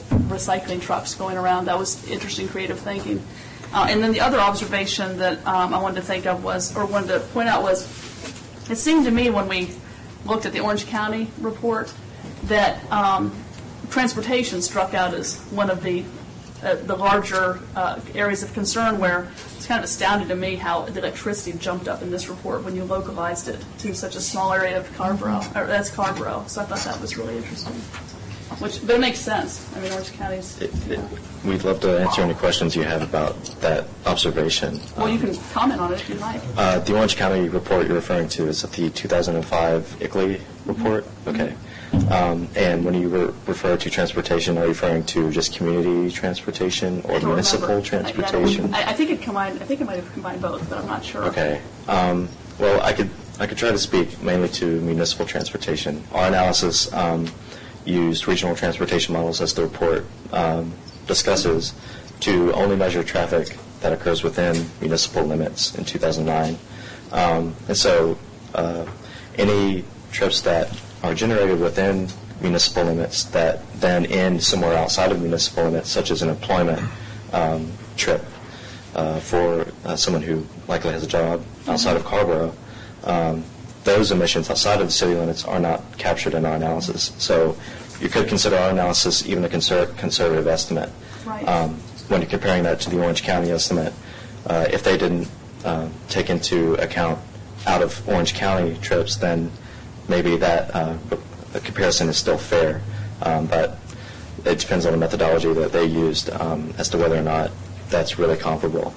recycling trucks going around. That was interesting, creative thinking. Uh, and then the other observation that um, I wanted to think of was, or wanted to point out was, it seemed to me when we looked at the Orange County report that um, transportation struck out as one of the uh, the larger uh, areas of concern, where it's kind of astounding to me how the electricity jumped up in this report when you localized it to such a small area of Carborough. Or that's Carborough. So I thought that was really interesting. Which, but it makes sense. I mean, Orange County's. It, it, we'd love to answer any questions you have about that observation. Well, you can comment on it if you like. Uh, the Orange County report you're referring to is the two thousand five I C L E report? Mm-hmm. Okay. Um, and when you re- refer to transportation, are you referring to just community transportation or municipal remember. transportation? I, I, I think it combined. I think it might have combined both, but I'm not sure. Okay. Um, well, I could I could try to speak mainly to municipal transportation. Our analysis um, used regional transportation models, as the report um, discusses, to only measure traffic that occurs within municipal limits in two thousand nine. Um, and so uh, any trips that are generated within municipal limits that then end somewhere outside of municipal limits, such as an employment um, trip uh, for uh, someone who likely has a job outside of Carborough, um, those emissions outside of the city limits are not captured in our analysis. So you could consider our analysis even a conser- conservative estimate. Right. Um, when you're comparing that to the Orange County estimate, uh, if they didn't uh, take into account out of Orange County trips, then maybe that uh, the comparison is still fair. Um, but it depends on the methodology that they used um, as to whether or not that's really comparable.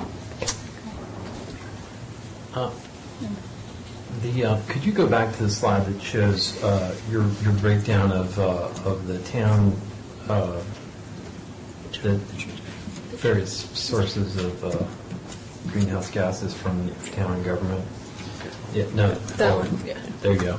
Uh, the uh, could you go back to the slide that shows uh, your your breakdown of uh, of the town, uh, the various sources of uh, greenhouse gases from the town government? Yeah, no. That one, yeah. There you go.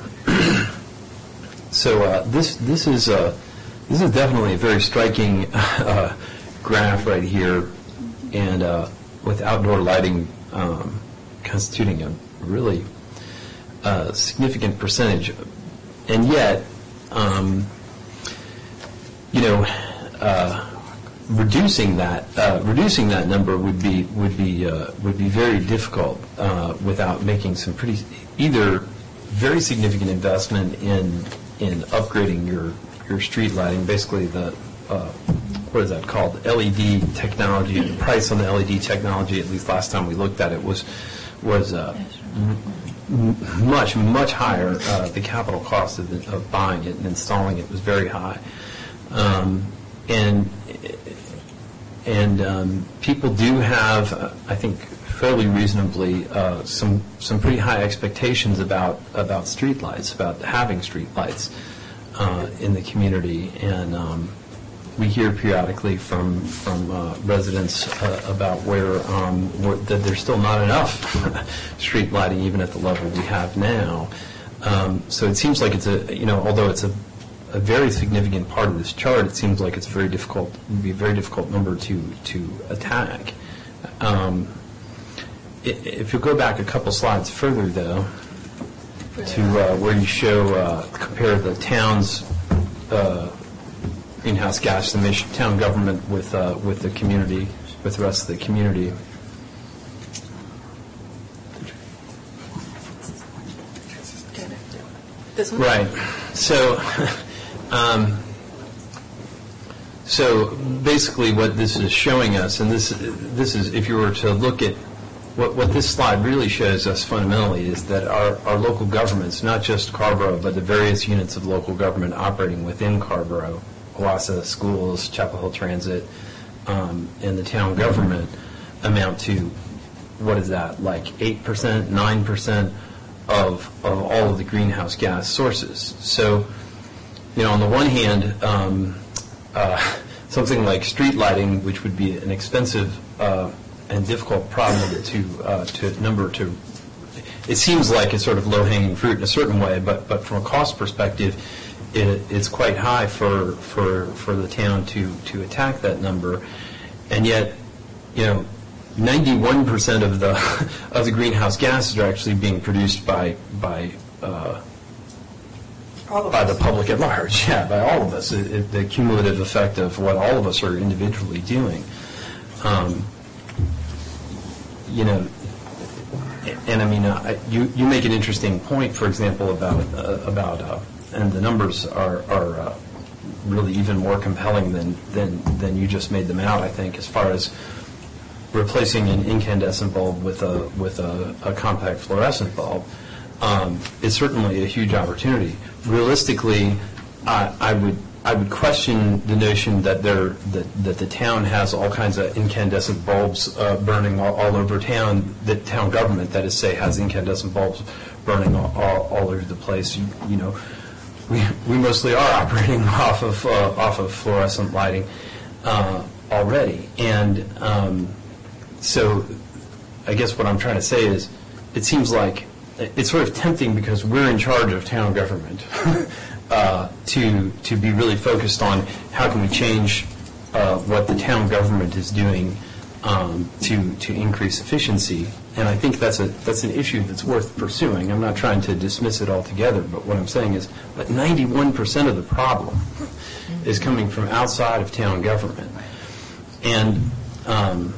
So uh, this this is uh, this is definitely a very striking uh, graph right here, and uh, with outdoor lighting um, constituting a really uh, significant percentage, and yet, um, you know, uh, reducing that uh, reducing that number would be would be uh, would be very difficult uh, without making some pretty either very significant investment in in upgrading your your street lighting. Basically, the uh, what is that called? L E D technology. The price on the L E D technology, at least last time we looked at it, was was uh, m- much much higher. Uh, the capital cost of, the, of buying it and installing it was very high, um, and and um, people do have, uh, I think, fairly reasonably uh, some some pretty high expectations about about streetlights, about having streetlights uh, in the community, and um, we hear periodically from from uh, residents uh, about where, um, where that there's still not enough street lighting, even at the level we have now. Um, so it seems like it's a you know although it's a a very significant part of this chart, it seems like it's very difficult. It would be a very difficult number to to attack. Um, If you go back a couple slides further, though, to uh, where you show, uh, compare the town's uh, greenhouse gas emission, town government with uh, with the community, with the rest of the community. This one? Right. So, um, so basically, what this is showing us, and this this is, if you were to look at What, what this slide really shows us fundamentally is that our, our local governments, not just Carborough, but the various units of local government operating within Carborough, Owasso Schools, Chapel Hill Transit, um, and the town government, amount to, what is that, like eight percent, nine percent of, of all of the greenhouse gas sources. So, you know, on the one hand, um, uh, something like street lighting, which would be an expensive uh, and difficult problem to uh, to number to. It seems like it's sort of low-hanging fruit in a certain way, but but from a cost perspective, it, it's quite high for for for the town to to attack that number, and yet, you know, ninety-one percent of the of the greenhouse gases are actually being produced by by uh, by the public at large, yeah, by all of us, it, it, the cumulative effect of what all of us are individually doing. Um, you know, and I mean, uh, you you make an interesting point, for example, about uh, about uh, and the numbers are are uh, really even more compelling than than than you just made them out. I think, as far as replacing an incandescent bulb with a with a, a compact fluorescent bulb, um, is certainly a huge opportunity. Realistically, I, I would I would question the notion that there that, that the town has all kinds of incandescent bulbs uh, burning all, all over town. The town government, that is, say, has incandescent bulbs burning all, all, all over the place. You, you know, we we mostly are operating off of uh, off of fluorescent lighting uh, already, and um, so I guess what I'm trying to say is, it seems like it's sort of tempting because we're in charge of town government. Uh, to to be really focused on how can we change uh, what the town government is doing um, to to increase efficiency, and I think that's a that's an issue that's worth pursuing. I'm not trying to dismiss it altogether, but what I'm saying is that ninety-one percent of the problem is coming from outside of town government, and um,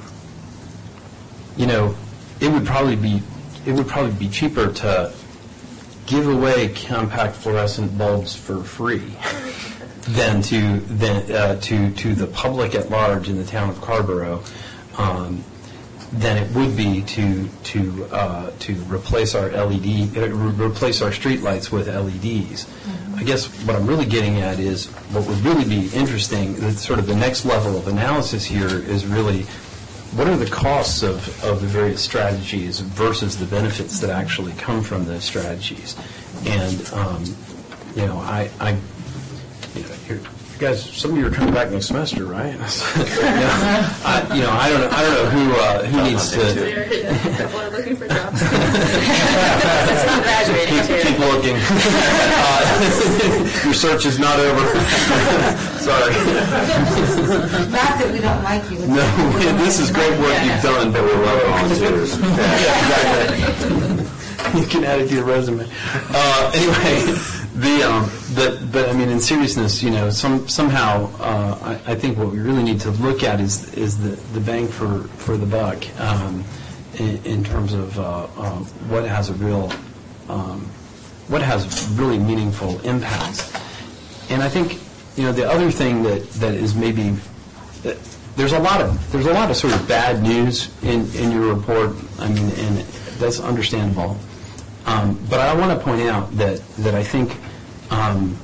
you know, it would probably be it would probably be cheaper to give away compact fluorescent bulbs for free than to than, uh, to to the public at large in the town of Carrboro, um, than it would be to to uh, to replace our L E D uh, re- replace our street lights with L E Ds. Mm-hmm. I guess what I'm really getting at is what would really be interesting. Sort of the next level of analysis here is really, what are the costs of, of the various strategies versus the benefits that actually come from those strategies? And, um, you know, I, I you know, you're, you guys, some of you are coming back next semester, right? you, know, I, you know, I don't know, I don't know who uh, who needs to. People are looking for jobs. keep, keep looking. Uh, your search is not over. Sorry. Not that we don't like you. No, this is great work you've done, but we're well volunteers. Yeah, exactly. You can add it to your resume. Uh, anyway, the um, the but I mean, in seriousness, you know, some somehow uh, I, I think what we really need to look at is is the, the bang for, for the buck um, in, in terms of uh, uh, what has a real um, what has really meaningful impacts. And I think, you know, the other thing that, that is maybe that there's a lot of there's a lot of sort of bad news in, in your report. I mean, and that's understandable. Um, but I want to point out that that I think um,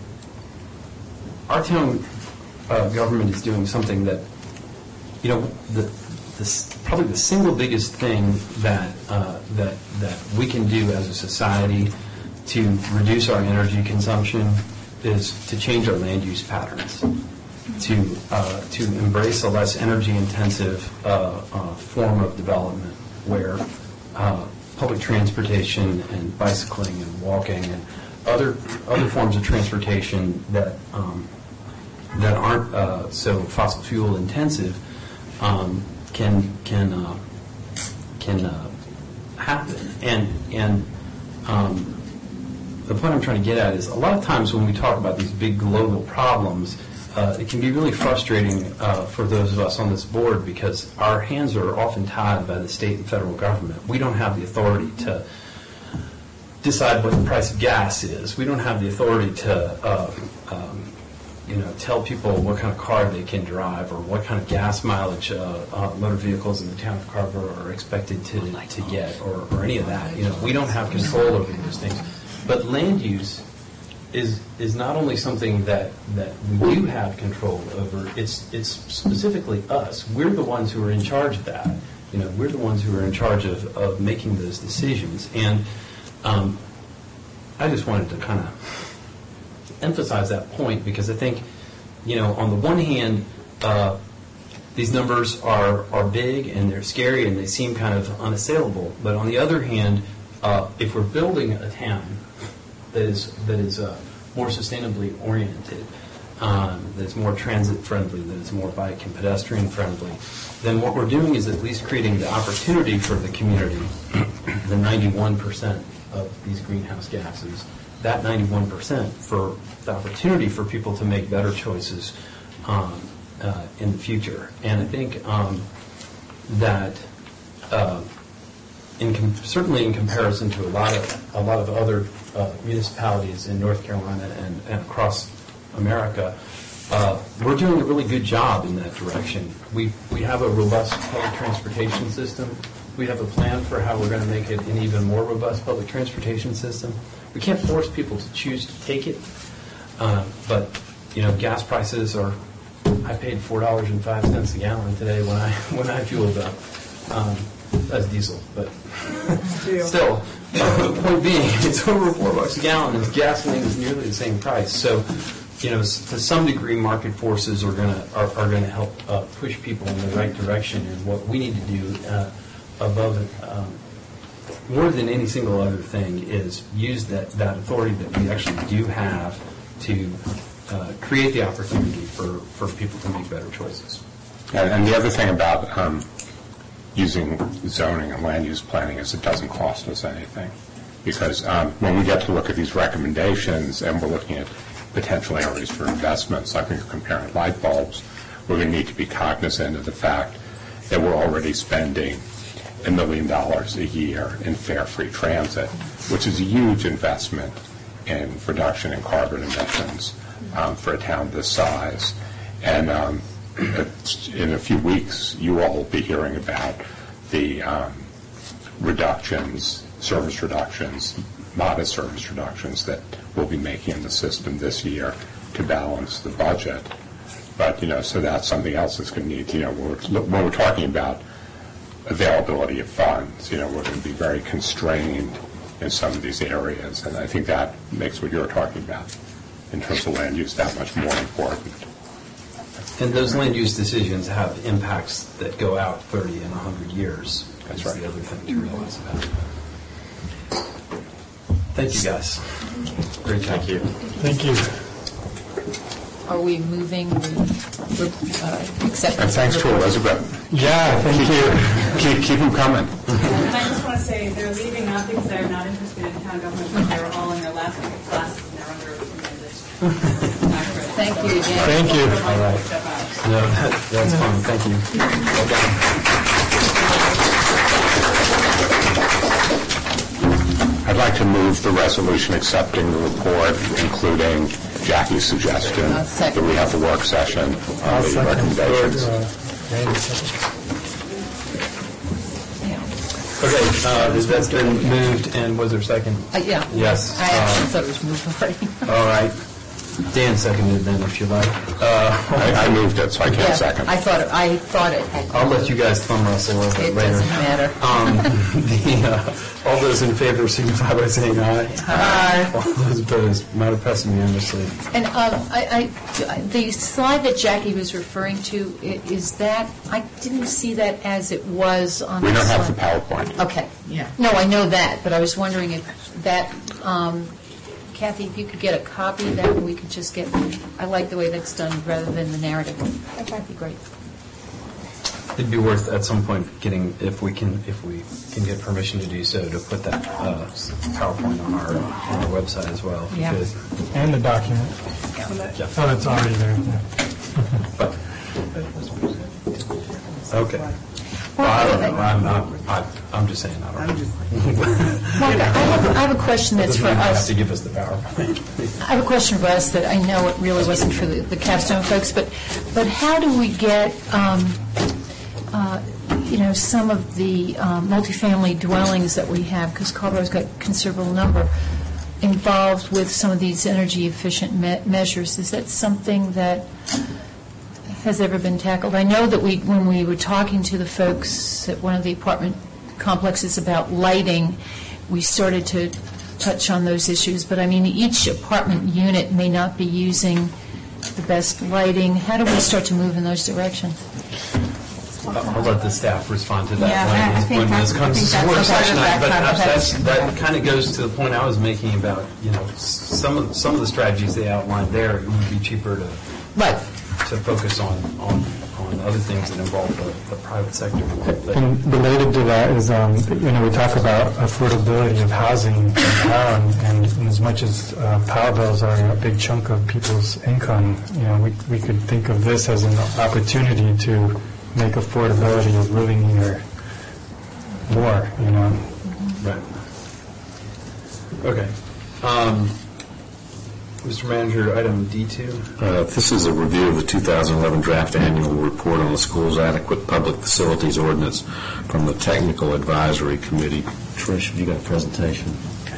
our town uh, government is doing something that, you know, the, the probably the single biggest thing that uh, that that we can do as a society to reduce our energy consumption is to change our land use patterns, to uh, to embrace a less energy-intensive uh, uh, form of development where uh, public transportation and bicycling and walking and other other forms of transportation that um, that aren't uh, so fossil fuel intensive um, can can uh, can uh, happen. And and um, the point I'm trying to get at is a lot of times when we talk about these big global problems, uh, it can be really frustrating uh, for those of us on this board because our hands are often tied by the state and federal government. We don't have the authority to decide what the price of gas is. We don't have the authority to, uh, um, you know, tell people what kind of car they can drive or what kind of gas mileage uh, uh, motor vehicles in the town of Carrboro are expected to to get, or, or any of that. You know, we don't have control over those things. But land use is is not only something that, that we do have control over, it's it's specifically us. We're the ones who are in charge of that. You know, we're the ones who are in charge of, of making those decisions. And um, I just wanted to kind of emphasize that point because I think, you know, on the one hand, uh, these numbers are, are big and they're scary and they seem kind of unassailable. But on the other hand, uh, if we're building a town that is that is uh, more sustainably oriented, um, that is more transit friendly, that is more bike and pedestrian friendly, then what we're doing is at least creating the opportunity for the community, the ninety-one percent of these greenhouse gases, that ninety-one percent for the opportunity for people to make better choices um, uh, in the future. And I think um, that uh, in com- certainly in comparison to a lot of a lot of other uh, municipalities in North Carolina and, and across America, uh, we're doing a really good job in that direction. We we have a robust public transportation system. We have a plan for how we're going to make it an even more robust public transportation system. We can't force people to choose to take it, uh, but you know, gas prices are. I paid four dollars and five cents a gallon today when I when I fueled up. Um, that's diesel, but still. The point being, it's over four bucks a gallon, and gasoline is nearly the same price. So, you know, to some degree, market forces are going to are, are going to help uh, push people in the right direction. And what we need to do uh, above it, um, more than any single other thing, is use that, that authority that we actually do have to uh, create the opportunity for, for people to make better choices. And, and the other thing about um, using zoning and land use planning is it doesn't cost us anything. Because um, when we get to look at these recommendations and we're looking at potential areas for investments, like when you're comparing light bulbs, we're going to need to be cognizant of the fact that we're already spending a million dollars a year in fare-free transit, which is a huge investment in reduction in carbon emissions um, for a town this size. And um, in a few weeks, you all will be hearing about the um, reductions, service reductions, modest service reductions that we'll be making in the system this year to balance the budget. But, you know, so that's something else that's going to need, you know, when we're, when we're talking about availability of funds, you know, we're going to be very constrained in some of these areas. And I think that makes what you're talking about in terms of land use that much more important. And those land use decisions have impacts that go out thirty and one hundred years. That's right. The other thing to realize about it. Thank you, guys. Great job. Thank you. Thank you. Are we moving the uh, acceptance? And thanks to Elizabeth. Yeah, thank keep, you. Keep, keep them coming. And I just want to say they're leaving not because they're not interested in town government, but they were all in their last week of classes and they're under tremendous. Thank you again. Thank you. All right. No, that, that's fine. Thank you. Well done. I'd like to move the resolution accepting the report, including Jackie's suggestion that we have a work session on the recommendations. Okay, uh, has that been moved, and was there a second? Uh, yeah. Yes. I actually uh, thought it was moved already. All right. Dan seconded then, if you like. Uh, I, I moved it, so I can't Yeah, second. I thought it, I thought it had. I'll let you guys thumb wrestle over it It later. doesn't matter. Um, the, uh, all those in favor signify by saying aye. Aye. All those opposed, matter passed unanimously. And um, I, I, the slide that Jackie was referring to, i- is that, I didn't see that as it was on the We don't slide. have the PowerPoint. Okay. Yeah. No, I know that, but I was wondering if that, um, Kathy, if you could get a copy of that, and we could just get, I like the way that's done rather than the narrative. That'd be great. It'd be worth at some point getting, if we can, if we can get permission to do so, to put that uh, PowerPoint on our on our website as well. if you Yeah. could. And the document. Yeah. Oh, it's already there. But, okay. Well, I don't know. I'm not. I, I'm just saying. I don't know. Mark, I have, I have a question that's for Doesn't mean you have us. to give us the PowerPoint. I have a question for us that I know it really wasn't for the, the Capstone folks, but but how do we get, um, uh, you know, some of the um, multifamily dwellings that we have, because Colorado's got a considerable number, involved with some of these energy efficient me- measures? Is that something that has ever been tackled? I know that we, when we were talking to the folks at one of the apartment complexes about lighting, we started to touch on those issues, but I mean, each apartment unit may not be using the best lighting. How do we start to move in those directions? I'll let the staff respond to that Yeah, when, I- I think when that's- this I comes think to that's work part of session. that But that's, that's, conversation. that kind of goes to the point I was making about, you know, s- some of some of the strategies they outlined there. It would be cheaper to Right. to focus on, on, on other things that involve the, the private sector. But- And related to that is, um, you know, we talk about affordability of housing in town, and in as much as uh, power bills are a big chunk of people's income, you know, we we could think of this as an opportunity to make affordability of living here more, you know. Right. Okay. Um, Mister Manager, item D two. Uh, This is a review of the two thousand eleven draft annual report on the school's adequate public facilities ordinance from the Technical Advisory Committee. Trish, have you got a presentation?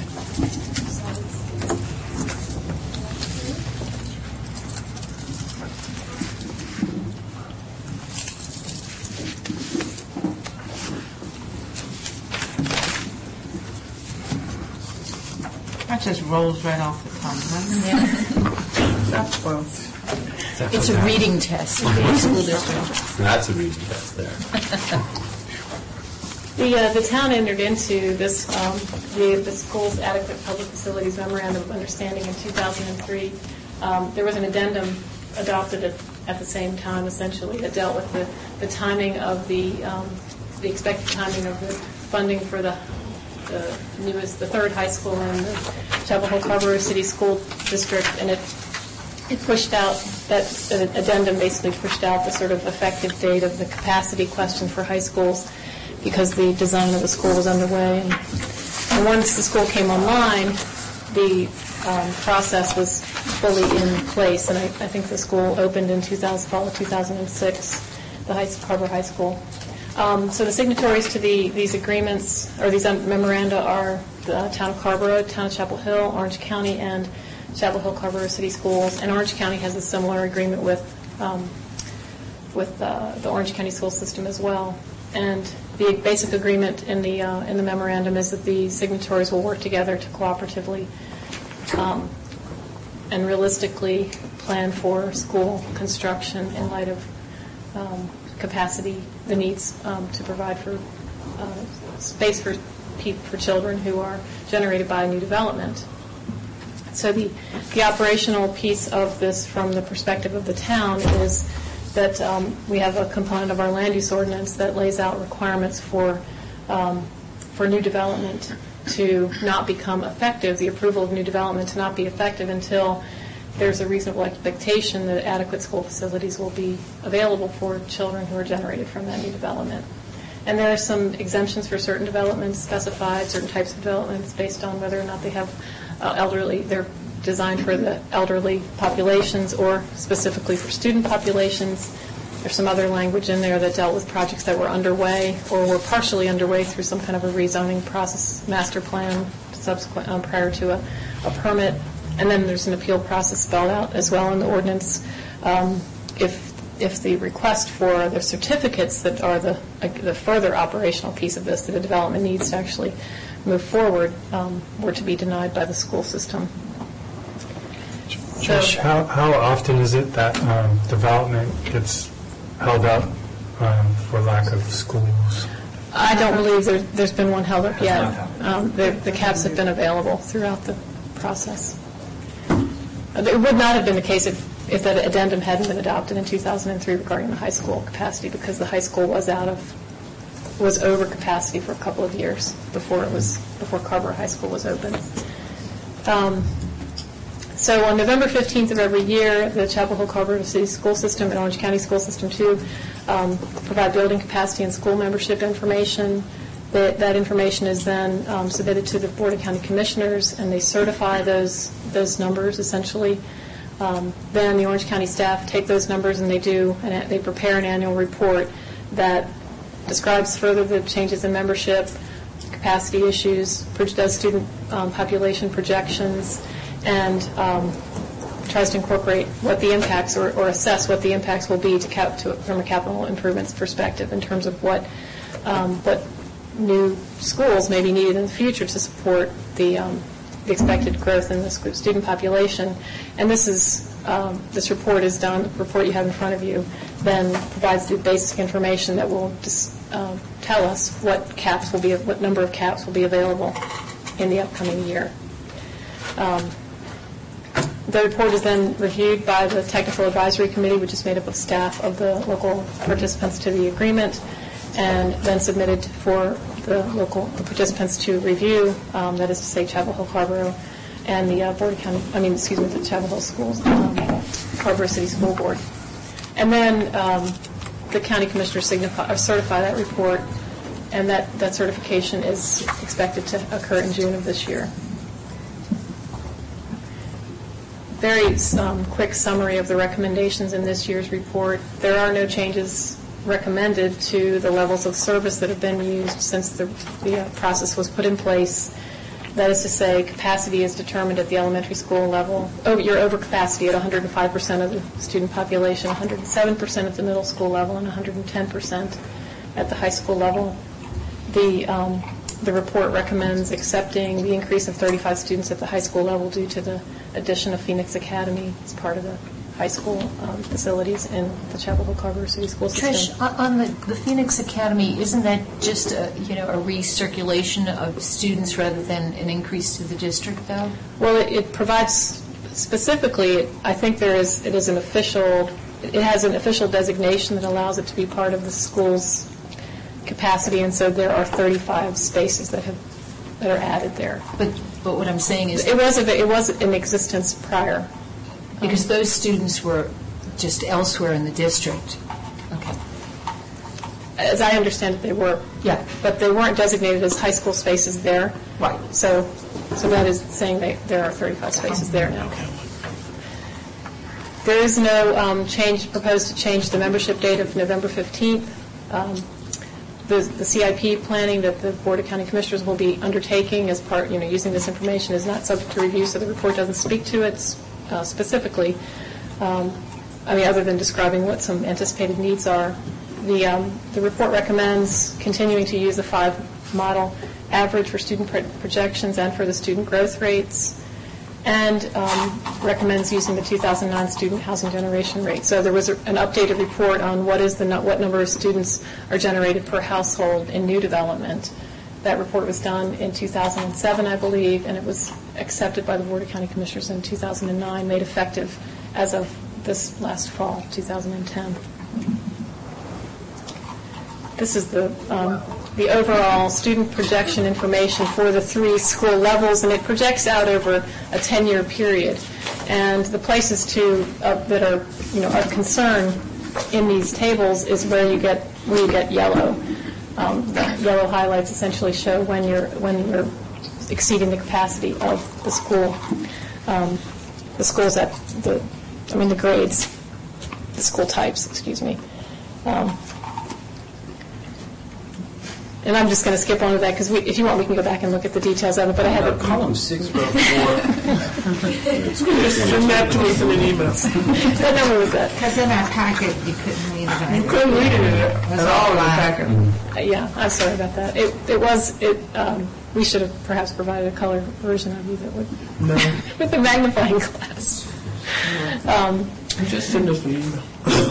That just rolls right off the tongue, doesn't it? That's gross. It's a reading test for the school district. That's a reading test there. The, uh, the town entered into this, um, the, the school's adequate public facilities memorandum of understanding in two thousand three. Um, there was an addendum adopted at, at the same time, essentially, that dealt with the, the timing of the, um, the expected timing of the funding for the, the newest, the third high school in the Chapel Hill Carrboro City School District, and it it pushed out, that uh, addendum basically pushed out the sort of effective date of the capacity question for high schools, because the design of the school was underway. And, and once the school came online, the um, process was fully in place, and I, I think the school opened in two thousand, fall of two thousand six, the high, Carrboro High School. Um, so the signatories to the, these agreements, or these memoranda, are the Town of Carrboro, Town of Chapel Hill, Orange County, and Chapel Hill Carrboro City Schools. And Orange County has a similar agreement with um, with uh, the Orange County school system as well. And the basic agreement in the uh, in the memorandum is that the signatories will work together to cooperatively um, and realistically plan for school construction in light of um, capacity, the needs um, to provide for uh, space for pe- for children who are generated by new development. So the the operational piece of this, from the perspective of the town, is that um, we have a component of our land use ordinance that lays out requirements for um, for new development to not become effective, the approval of new development to not be effective until there's a reasonable expectation that adequate school facilities will be available for children who are generated from that new development. And there are some exemptions for certain developments specified, certain types of developments based on whether or not they have uh, elderly, they're designed for the elderly populations or specifically for student populations. There's some other language in there that dealt with projects that were underway or were partially underway through some kind of a rezoning process, master plan, subsequent um, prior to a, a permit. And then there's an appeal process spelled out as well in the ordinance. Um, if if the request for the certificates that are the uh, the further operational piece of this that a development needs to actually move forward um, were to be denied by the school system. Josh, how, how often is it that um, development gets held up um, for lack of schools? I don't believe there, there's been one held up yet. Um, the, the caps have been available throughout the process. It would not have been the case if, if that addendum hadn't been adopted in two thousand three regarding the high school capacity, because the high school was out of, was over capacity for a couple of years before it was, before Carrboro High School was open. Um, So on November fifteenth of every year, the Chapel Hill Carrboro City School System and Orange County School System two um, provide building capacity and school membership information. That, that information is then um, submitted to the Board of County Commissioners, and they certify those those numbers essentially. Um, then the Orange County staff take those numbers and they do and they prepare an annual report that describes further the changes in membership, capacity issues, does student um, population projections, and um, tries to incorporate what the impacts or, or assess what the impacts will be to, cap, to from a capital improvements perspective in terms of what um, what new schools may be needed in the future to support the, um, the expected growth in the student population. And this is um, this report is done. The report you have in front of you then provides the basic information that will just uh, tell us what caps will be, what number of caps will be available in the upcoming year. Um, The report is then reviewed by the Technical Advisory Committee, which is made up of staff of the local participants to the agreement, and then submitted for the local the participants to review, um, that is to say Chapel Hill Carrboro and the uh, Board of County, I mean, excuse me, the Chapel Hill Schools, um, Carrboro City School Board. And then um, the county commissioners signify, or certify that report, and that, that certification is expected to occur in June of this year. Very um, quick summary of the recommendations in this year's report. There are no changes recommended to the levels of service that have been used since the, the uh, process was put in place. That is to say, capacity is determined at the elementary school level. Oh, you're over capacity at one hundred five percent of the student population, one hundred seven percent at the middle school level, and one hundred ten percent at the high school level. The um, The report recommends accepting the increase of thirty-five students at the high school level due to the addition of Phoenix Academy as part of the high school um, facilities in the Chapel Hill Carrboro City School System. Trish, on on the, the Phoenix Academy, isn't that just a, you know, a recirculation of students rather than an increase to the district, though? Well, it, it provides specifically, I think there is, it is an official, it has an official designation that allows it to be part of the school's capacity, and so there are thirty-five spaces that have that are added there. But but what I'm saying is it was a, it was in existence prior, because um, those students were just elsewhere in the district. Okay. As I understand it, they were. Yeah. But they weren't designated as high school spaces there. Right. So so that is saying that there are thirty-five spaces there now. There is no um, change proposed to change the membership date of November fifteenth. Um, The, the C I P planning that the Board of County Commissioners will be undertaking as part, you know, using this information is not subject to review, so the report doesn't speak to it uh, specifically. Um, I mean, other than describing what some anticipated needs are. The, um, the report recommends continuing to use the five model average for student pro- projections and for the student growth rates, and um, recommends using the two thousand nine student housing generation rate. So there was a, an updated report on what is the what number of students are generated per household in new development. That report was done in two thousand seven, I believe, and it was accepted by the Board of County Commissioners in two thousand nine, made effective as of this last fall, two thousand ten. This is the um, the overall student projection information for the three school levels, and it projects out over a ten-year period. And the places to uh, that are, you know, of concern in these tables is where you get where you get yellow. Um, the yellow highlights essentially show when you're when you're exceeding the capacity of the school. Um, the schools at the, I mean the grades, the school types. Excuse me. Um, And I'm just going to skip on to that because if you want, we can go back and look at the details of it. But I had uh, column six, row four. Send that to me in an email. What number was that? Because in our packet, you couldn't read it. You couldn't read it at all in the packet. Uh, yeah, I'm sorry about that. It it was it. Um, we should have perhaps provided a color version of you that would no. with the magnifying glass. Um, just send us an email.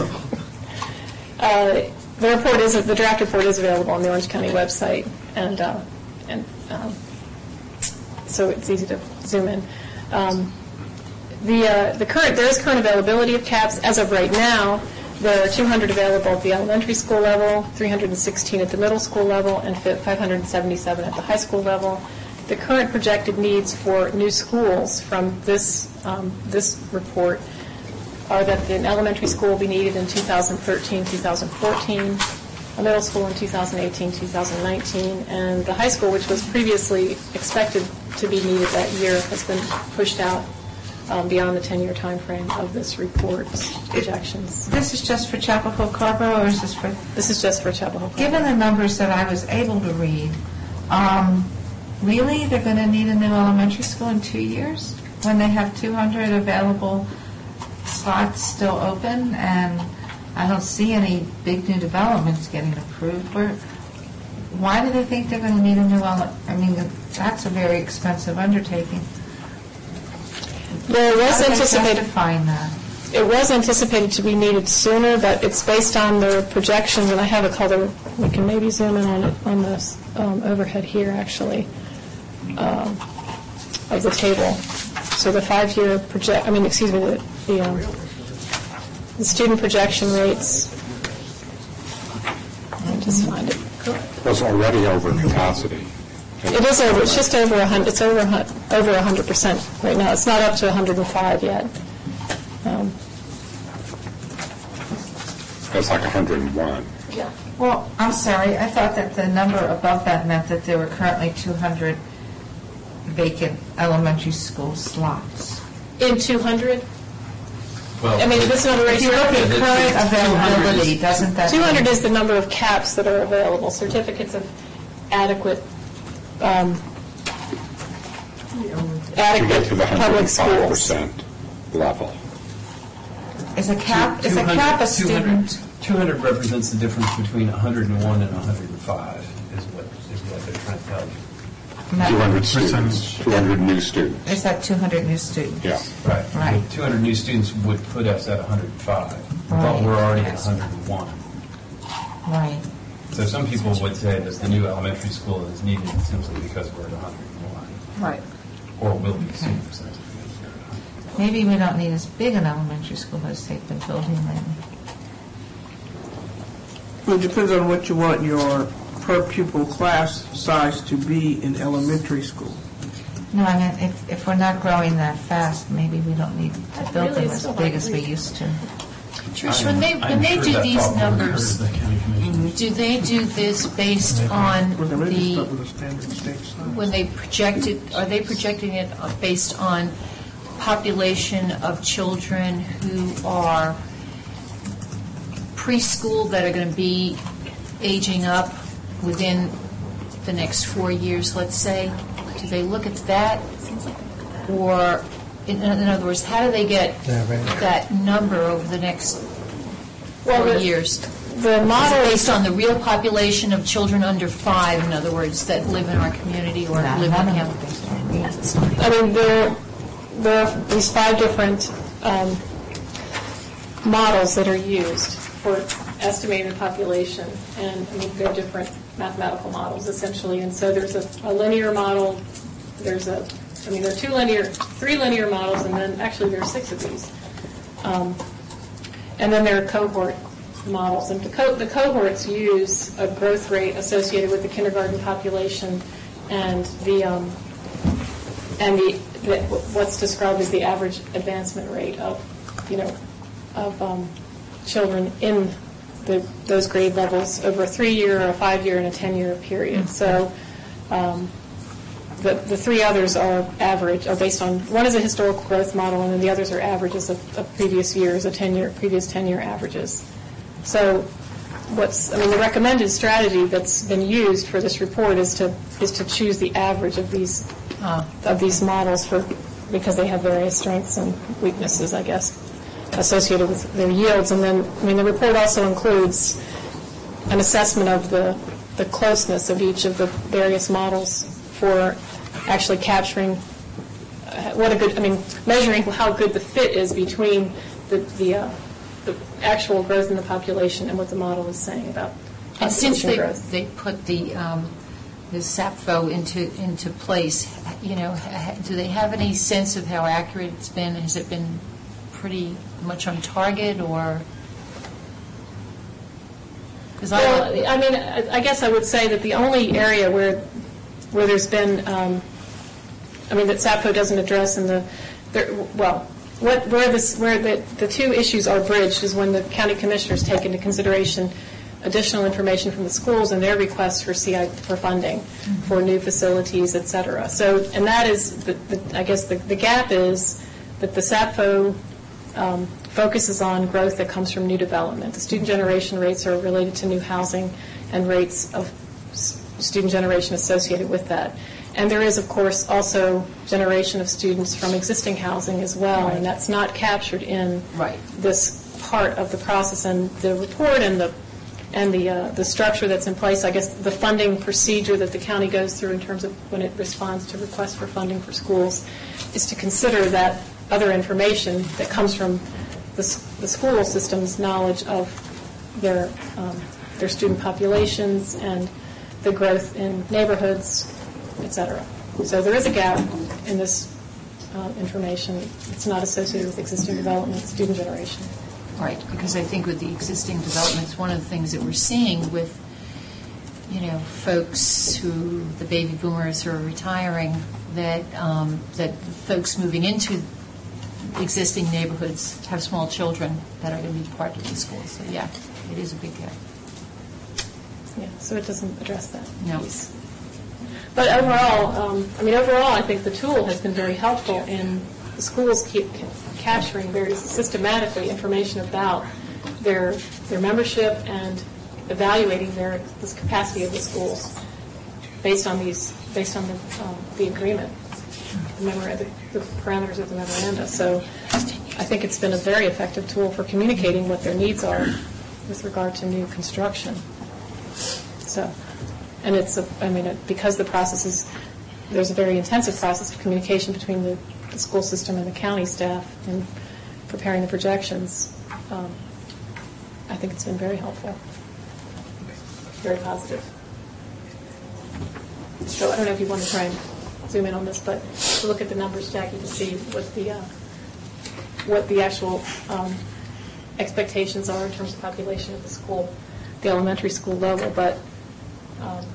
uh, The report is the draft report is available on the Orange County website, and uh, and um, so it's easy to zoom in. Um, the uh, the current there is current availability of caps as of right now. There are two hundred available at the elementary school level, three hundred sixteen at the middle school level, and five hundred seventy-seven at the high school level. The current projected needs for new schools from this um, this report are that an elementary school will be needed in two thousand thirteen, two thousand fourteen, a middle school in two thousand eighteen, two thousand nineteen, and the high school, which was previously expected to be needed that year, has been pushed out um, beyond the ten-year time frame of this report's projections. This is just for Chapel Hill Carrboro, or is this for? This is just for Chapel Hill Carrboro. Given the numbers that I was able to read, um, really, they're going to need a new elementary school in two years when they have two hundred available slots still open, and I don't see any big new developments getting approved. Where, why do they think they're going to need a new ele- I mean, that's a very expensive undertaking. Well, it was How do they anticipated. justify that? It was anticipated to be needed sooner, but it's based on the projections, and I have a color. We can maybe zoom in on it on this um, overhead here, actually, um, of the table. So the five-year project, I mean, excuse me, the, the, um, the student projection rates, let me just find it. Was already over capacity. It is over, it's just over a hundred, it's over a hun- over a hundred percent right now. It's not up to a hundred and five yet. Um, It's like one hundred and one. Yeah. Well, I'm sorry, I thought that the number above that meant that there were currently two hundred vacant elementary school slots. In two hundred? Well, I mean, this number right If you here. look at current availability, doesn't that? two hundred is the number of caps that are available, certificates of adequate, um, To get adequate to the public schools. one hundred five percent level. Is a cap, is a cap a student? two hundred represents the difference between one hundred one and one hundred five, is what, is what they're trying to tell you. two hundred students, two hundred new students. Is that two hundred new students? Yeah. Right. Right. two hundred new students would put us at one hundred five, but Right. we're already at one hundred one. Right. So some people would say that the new elementary school is needed simply because we're at one hundred one. Right. Or will be soon. Maybe we don't need as big an elementary school as they've been building then. Well, it depends on what you want your per pupil class size to be in elementary school. No, I mean, if, if we're not growing that fast, maybe we don't need to build really them as still big like as we we- used to. Trish, when they, when they do these numbers, do they do this based on Well, they already the, start with a standard state size. when they project it, are they projecting it based on population of children who are preschool that are going to be aging up within the next four years, let's say? Do they look at that? Or, in, in other words, how do they get that number over the next Well, four the- year? The model Is it is based on the real population of children under five, in other words, that live in our community or No, live none in of the it is. I mean, there, there are these five different um, models that are used for estimating the population, and I mean, they're different mathematical models essentially. And so there's a, a linear model. There's a, I mean, there are two linear, three linear models, and then actually there are six of these. Um, and then there are cohort models, and the, co- the cohorts use a growth rate associated with the kindergarten population and the um, and the, the what's described as the average advancement rate of, you know, of um, children in the, those grade levels over a three-year, a five-year, and a ten-year period. So um, the the three others are average, are based on, one is a historical growth model, and then the others are averages of, of previous years, a ten-year, previous ten-year averages. So what's, I mean, the recommended strategy that's been used for this report is to is to choose the average of these uh, of these models for, because they have various strengths and weaknesses, I guess, associated with their yields. And then, I mean, the report also includes an assessment of the the closeness of each of the various models for actually capturing uh, what a good, I mean, measuring how good the fit is between the the uh, the actual growth in the population and what the model is saying about And since population they, growth. they put the, um, the SAPFO into, into place, you know, ha- do they have any sense of how accurate it's been? Has it been pretty much on target, or? Because I, Well, I mean, I I guess I would say that the only area where where there's been, um, I mean, that SAPFO doesn't address in the, there, well, what where this where the the two issues are bridged is when the county commissioners take into consideration additional information from the schools and their requests for C I for funding for new facilities, et cetera. So, and that is, the, the, I guess the, the gap is that the SAPFO um, focuses on growth that comes from new development. The student generation rates are related to new housing and rates of s- student generation associated with that. And there is, of course, also generation of students from existing housing as well, and that's not captured in right. this part of the process. And the report and the and the uh, the structure that's in place, I guess the funding procedure that the county goes through in terms of when it responds to requests for funding for schools, is to consider that other information that comes from the, the school system's knowledge of their um, their student populations and the growth in neighborhoods, et cetera. So there is a gap in this uh, information. It's not associated with existing development, student generation. Right, because I think with the existing developments, one of the things that we're seeing with, you know, folks who, the baby boomers who are retiring, that um, that folks moving into existing neighborhoods have small children that are going to be part of the school. So yeah, it is a big gap. Yeah, so it doesn't address that No. piece. But overall, um, I mean, overall, I think the tool has been very helpful in the schools keep ca- capturing very systematically information about their their membership and evaluating their this capacity of the schools based on these based on the um, the agreement, the, memora- the, the parameters of the memoranda. So I think it's been a very effective tool for communicating what their needs are with regard to new construction. So, and it's a, I mean, it, because the process is, there's a very intensive process of communication between the, the school system and the county staff in preparing the projections. Um, I think it's been very helpful, very positive. So I don't know if you want to try and zoom in on this, but to look at the numbers, Jackie, to see what the uh, what the actual um, expectations are in terms of population of the school, the elementary school level, but. Um,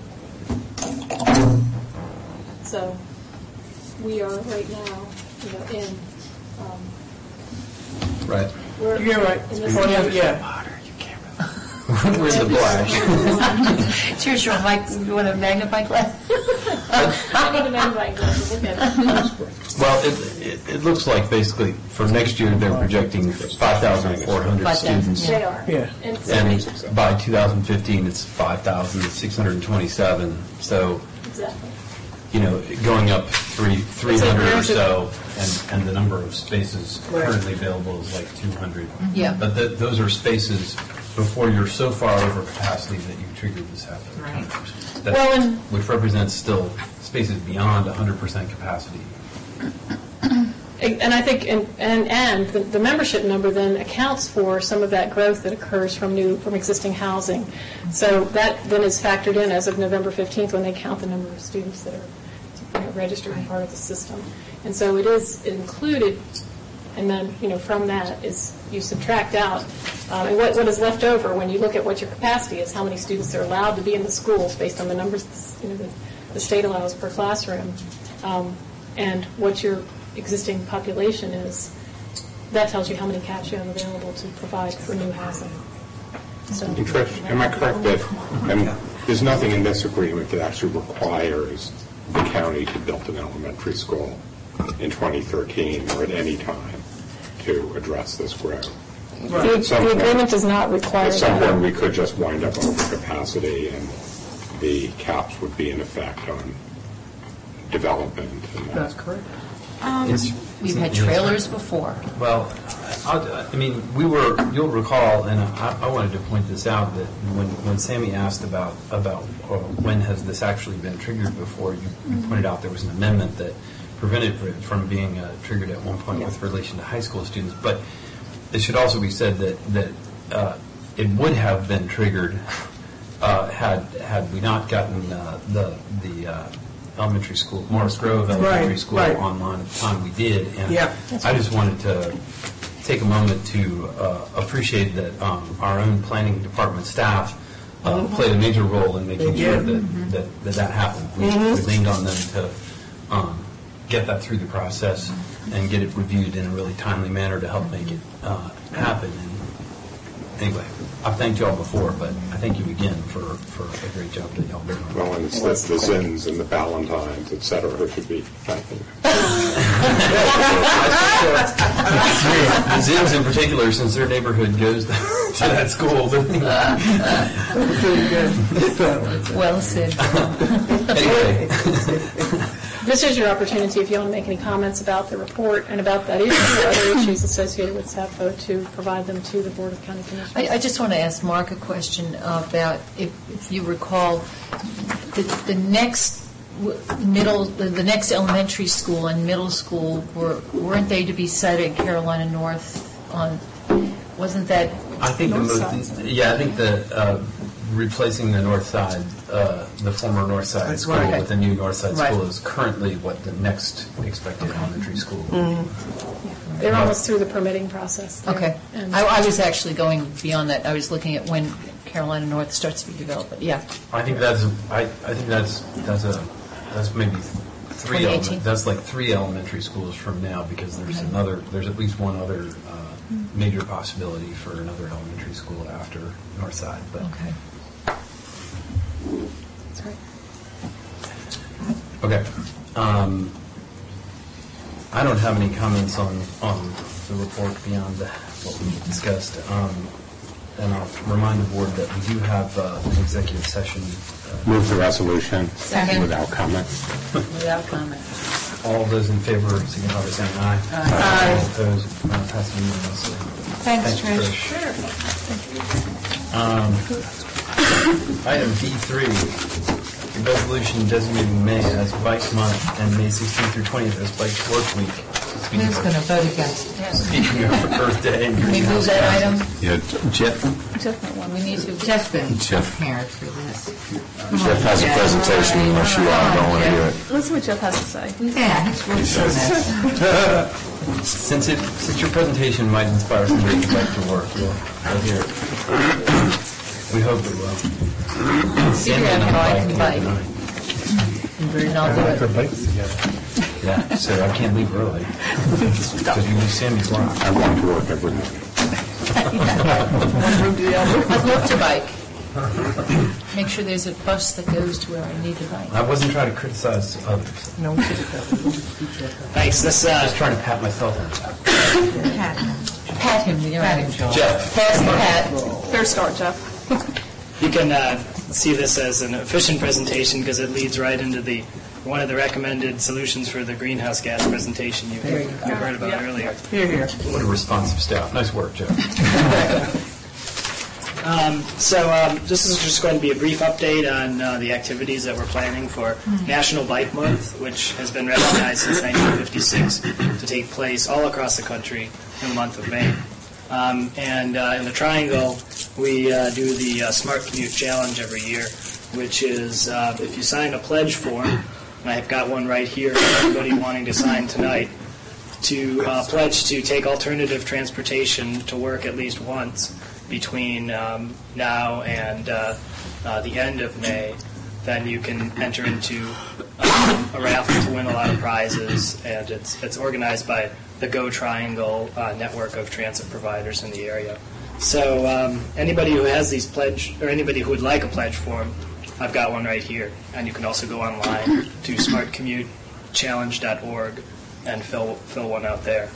so we are right now, you know, in. Um, Right. we're You're right. In this Well, area. yeah. We're in the black. Cheers, your mic. You want a magnifying glass? I need a magnifying glass to look at it. Well, it, it, it looks like basically for next year they're projecting five thousand four hundred five thousand, students. They are. Yeah. And so- And by two thousand fifteen, it's five thousand six hundred twenty-seven. So, Exactly. you know, going up three, three hundred or massive- so, and, and the number of spaces Right. currently available is like two hundred. Yeah. But th those are spaces before you're so far over capacity that you trigger this half Right. That, Well, and- which represents still spaces beyond one hundred percent capacity. And I think, and, and, and the, the membership number then accounts for some of that growth that occurs from new, from existing housing. So that then is factored in as of November fifteenth when they count the number of students that are, you know, registered and part of the system. And so it is included, and then, you know, from that is, you subtract out, um, and what, what is left over when you look at what your capacity is, how many students are allowed to be in the schools based on the numbers, you know, the, the state allows per classroom, um, and what your existing population is, that tells you how many caps you have available to provide for new housing. So, And Trish, am I correct that um, there's nothing in this agreement that actually requires the county to build an elementary school in twenty thirteen or at any time to address this growth? the, At some the point- agreement does not require At some that. point, we could just wind up over capacity, and the caps would be in effect on development. And That's correct. It's- We've had trailers before. Well, I'll, I mean, we were, you'll recall, and I, I wanted to point this out, that when, when Sammy asked about, about uh, when has this actually been triggered before, you you pointed out there was an amendment that prevented it from being uh, triggered at one point with relation to high school students. But it should also be said that, that uh, it would have been triggered uh, had, had we not gotten uh, the, the uh, elementary school, Morris Grove Elementary Right, School right. online at the time we did. And Yeah. I just wanted to take a moment to uh, appreciate that um, our own planning department staff uh, played a major role in making They sure did. that, that, that that happened. We, Mhm. we leaned on them to um, get that through the process and get it reviewed in a really timely manner to help make it uh, happen. And anyway, I've thanked you all before, but I thank you again for, for a great job that y'all did. Well, and it's the, the Zins and the Valentines, et cetera, who should be thanking. The Zims in particular, since their neighborhood goes to that school. Well said. Anyway. This is your opportunity, if you want to make any comments about the report and about that issue or other issues associated with SAPO, to provide them to the Board of County Commissioners. I, I just want to ask Mark a question about, if, if you recall, the, the next w- middle, the, the next elementary school and middle school, were, weren't they to be sited in Carolina North on, wasn't that? I think the north most, side? yeah, I think the, uh, replacing the north side, uh, the former north side That's school right. with the new north side Right. school is currently what the next expected elementary school will be. Mm-hmm. They're almost through the permitting process. there. Okay. And- I, I was actually going beyond that. I was looking at when Carolina North starts to be developed, but yeah. I think that's, I, I think that's, that's a, that's maybe three, twenty eighteen? element- that's like three elementary schools from now, because there's another, there's at least one other uh, major possibility for another elementary school after Northside, but. Okay. That's right. Okay. Um, I don't have any comments on, on the report beyond what we discussed. Um, And I'll remind the board that we do have uh, an executive session. uh, Move the resolution Second. without comment. Without comment. All those in favor, signify by saying aye. Aye. All opposed, uh, passed unanimously. Thanks, Thank you, Trish. Um, Item B three, resolution designating May as Bike Month and May sixteenth through twentieth as Bike Work Week. Speaking Who's of- going to vote against it? Speaking of Earth Day. and Can we move greenhouse that gases. item? Yeah, Jeff, We need to. Jeff's been Jeff. prepared for this. Jeff has a presentation unless you want to go and hear it. Let's see what Jeff has to say. Yeah, he's worked on this. Since it, since your presentation might inspire somebody to like to work, you'll, you'll hear it. We hope it will. Figure out how I can bike. And I'll do it. bikes together. Yeah, so I can't leave early. Because you leave Sammy's block. I walk to work every day. I'd love to bike. Make sure there's a bus that goes to where I need to bike. I wasn't trying to criticize others. No, Thanks. This, uh, Just trying to pat myself on the back. Pat him, you're Pat right. him, Joel. Jeff. Pass the pat. Fair start, Jeff. you can uh, see this as an efficient presentation because it leads right into the one of the recommended solutions for the greenhouse gas presentation you, There you you go. heard about earlier. Here, here. What a responsive staff. Nice work, Jeff. Um, so um, this is just going to be a brief update on uh, the activities that we're planning for National Bike Month, which has been recognized since nineteen fifty-six to take place all across the country in the month of May. Um, and uh, in the Triangle, we uh, do the uh, Smart Commute Challenge every year, which is uh, if you sign a pledge form, and I've got one right here for everybody wanting to sign tonight, to uh, pledge to take alternative transportation to work at least once between um, now and uh, uh, the end of May, then you can enter into um, a raffle to win a lot of prizes, and it's it's organized by the Go Triangle uh, network of transit providers in the area. So um, anybody who has these pledge, or anybody who would like a pledge form, I've got one right here, and you can also go online to smart commute challenge dot org and fill fill one out there.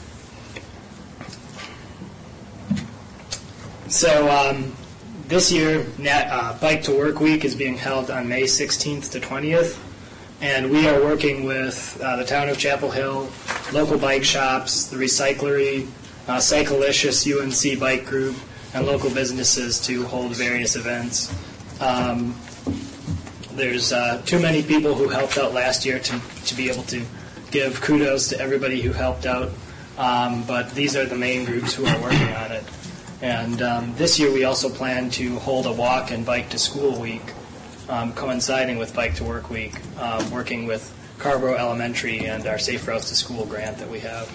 So um, this year, Nat, uh, Bike to Work Week is being held on May sixteenth to twentieth, and we are working with uh, the town of Chapel Hill, local bike shops, the Recyclery, uh, Cyclicious U N C Bike Group, and local businesses to hold various events. Um, there's uh, too many people who helped out last year to, to be able to give kudos to everybody who helped out, um, but these are the main groups who are working on it. And um, this year we also plan to hold a walk and bike to school week, um, coinciding with Bike to Work Week, um, working with Carborough Elementary and our Safe Routes to School grant that we have.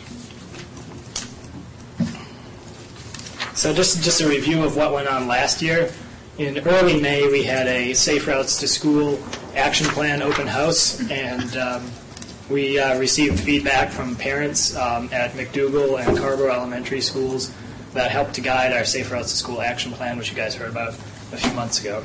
So just, just a review of what went on last year. In early May, we had a Safe Routes to School action plan open house, and um, we uh, received feedback from parents um, at McDougall and Carborough Elementary schools that helped to guide our Safe Routes to School action plan, which you guys heard about a few months ago.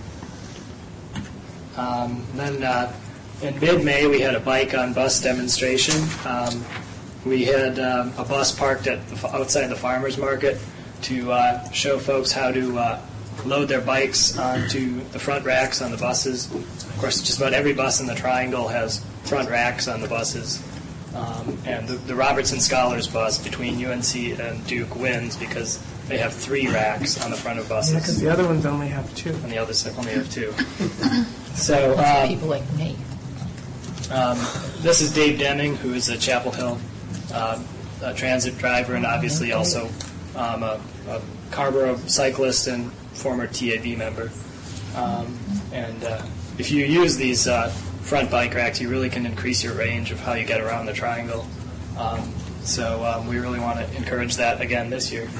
Um, then uh, in mid-May, we had a bike on bus demonstration. Um, we had um, a bus parked at the, outside the farmers market to uh, show folks how to uh, load their bikes onto the front racks on the buses. Of course, just about every bus in the Triangle has front racks on the buses. Um, and the, the Robertson Scholars bus between U N C and Duke wins because they have three racks on the front of buses. Yeah, because the other ones only have two. And the others only have two. So um, People like me. um, this is Dave Deming, who is a Chapel Hill uh, a transit driver and obviously also um, a, a Carborough cyclist and former T A B member. Um, and uh, if you use these uh, front bike racks, you really can increase your range of how you get around the triangle. Um, so um, we really want to encourage that again this year.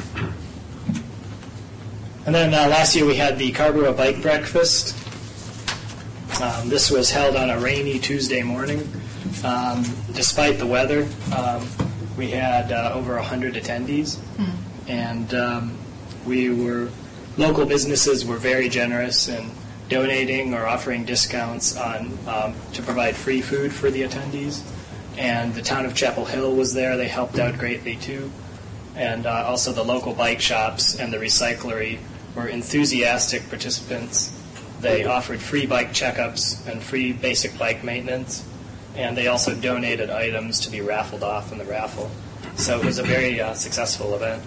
And then uh, last year we had the Carrboro Bike Breakfast. Um, this was held on a rainy Tuesday morning. Um, despite the weather, um, we had uh, over one hundred attendees. Mm. And um, we were, local businesses were very generous in donating or offering discounts on um, to provide free food for the attendees. And the town of Chapel Hill was there. They helped out greatly too. And uh, also the local bike shops and the recyclery were enthusiastic participants. They offered free bike checkups and free basic bike maintenance. And they also donated items to be raffled off in the raffle. So it was a very uh, successful event.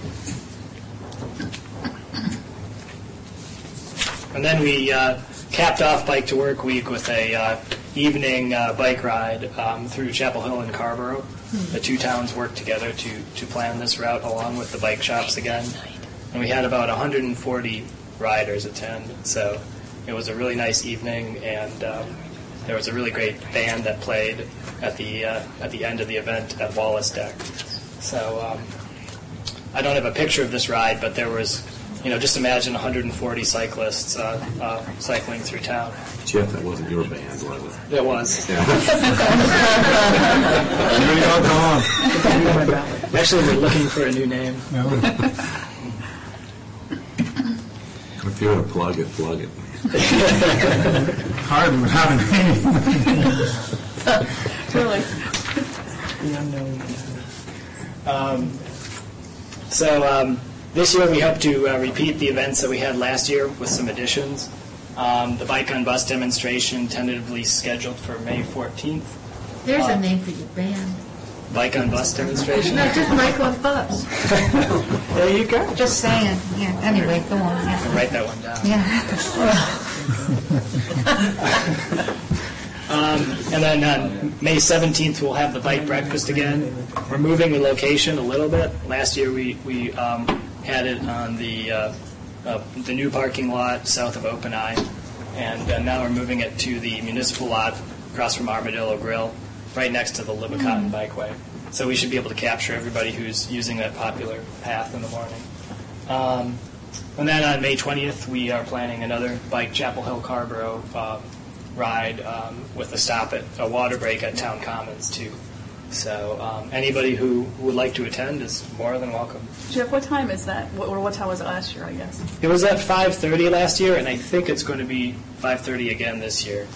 And then we uh, capped off Bike to Work Week with a uh, evening uh, bike ride um, through Chapel Hill and Carrboro. Mm-hmm. The two towns worked together to, to plan this route along with the bike shops again. And we had about one hundred forty riders attend. So it was a really nice evening, and um, there was a really great band that played at the uh, at the end of the event at Wallace Deck. So um, I don't have a picture of this ride, but there was, you know, just imagine one hundred forty cyclists uh, uh, cycling through town. Jeff, that wasn't your band, was it? It was. Yeah. Actually, we're looking for a new name. If you want to plug it, plug it. Hard without a name. Really? The unknown. Um, so um, this year we hope to uh, repeat the events that we had last year with some additions. Um, the Bike on Bus demonstration tentatively scheduled for May fourteenth. There's uh, a name for your band. Bike on Bus demonstration? No, just Bike on Bus. There you go. Just saying. Yeah. Anyway, go on. Yeah. I'll write that one down. Yeah. um, and then on May seventeenth, we'll have the bike breakfast again. We're moving the location a little bit. Last year, we, we um, had it on the uh, uh, the new parking lot south of Open Eye. And uh, now we're moving it to the municipal lot across from Armadillo Grill, right next to the Libby-Cotton Bikeway. So we should be able to capture everybody who's using that popular path in the morning. Um, and then on May twentieth, we are planning another Bike Chapel Hill Carrboro uh, ride um, with a stop at a water break at Town Commons, too. So um, anybody who would like to attend is more than welcome. Jeff, what time is that? What, or what time was it last year, I guess? It was at five thirty last year, and I think it's going to be five thirty again this year.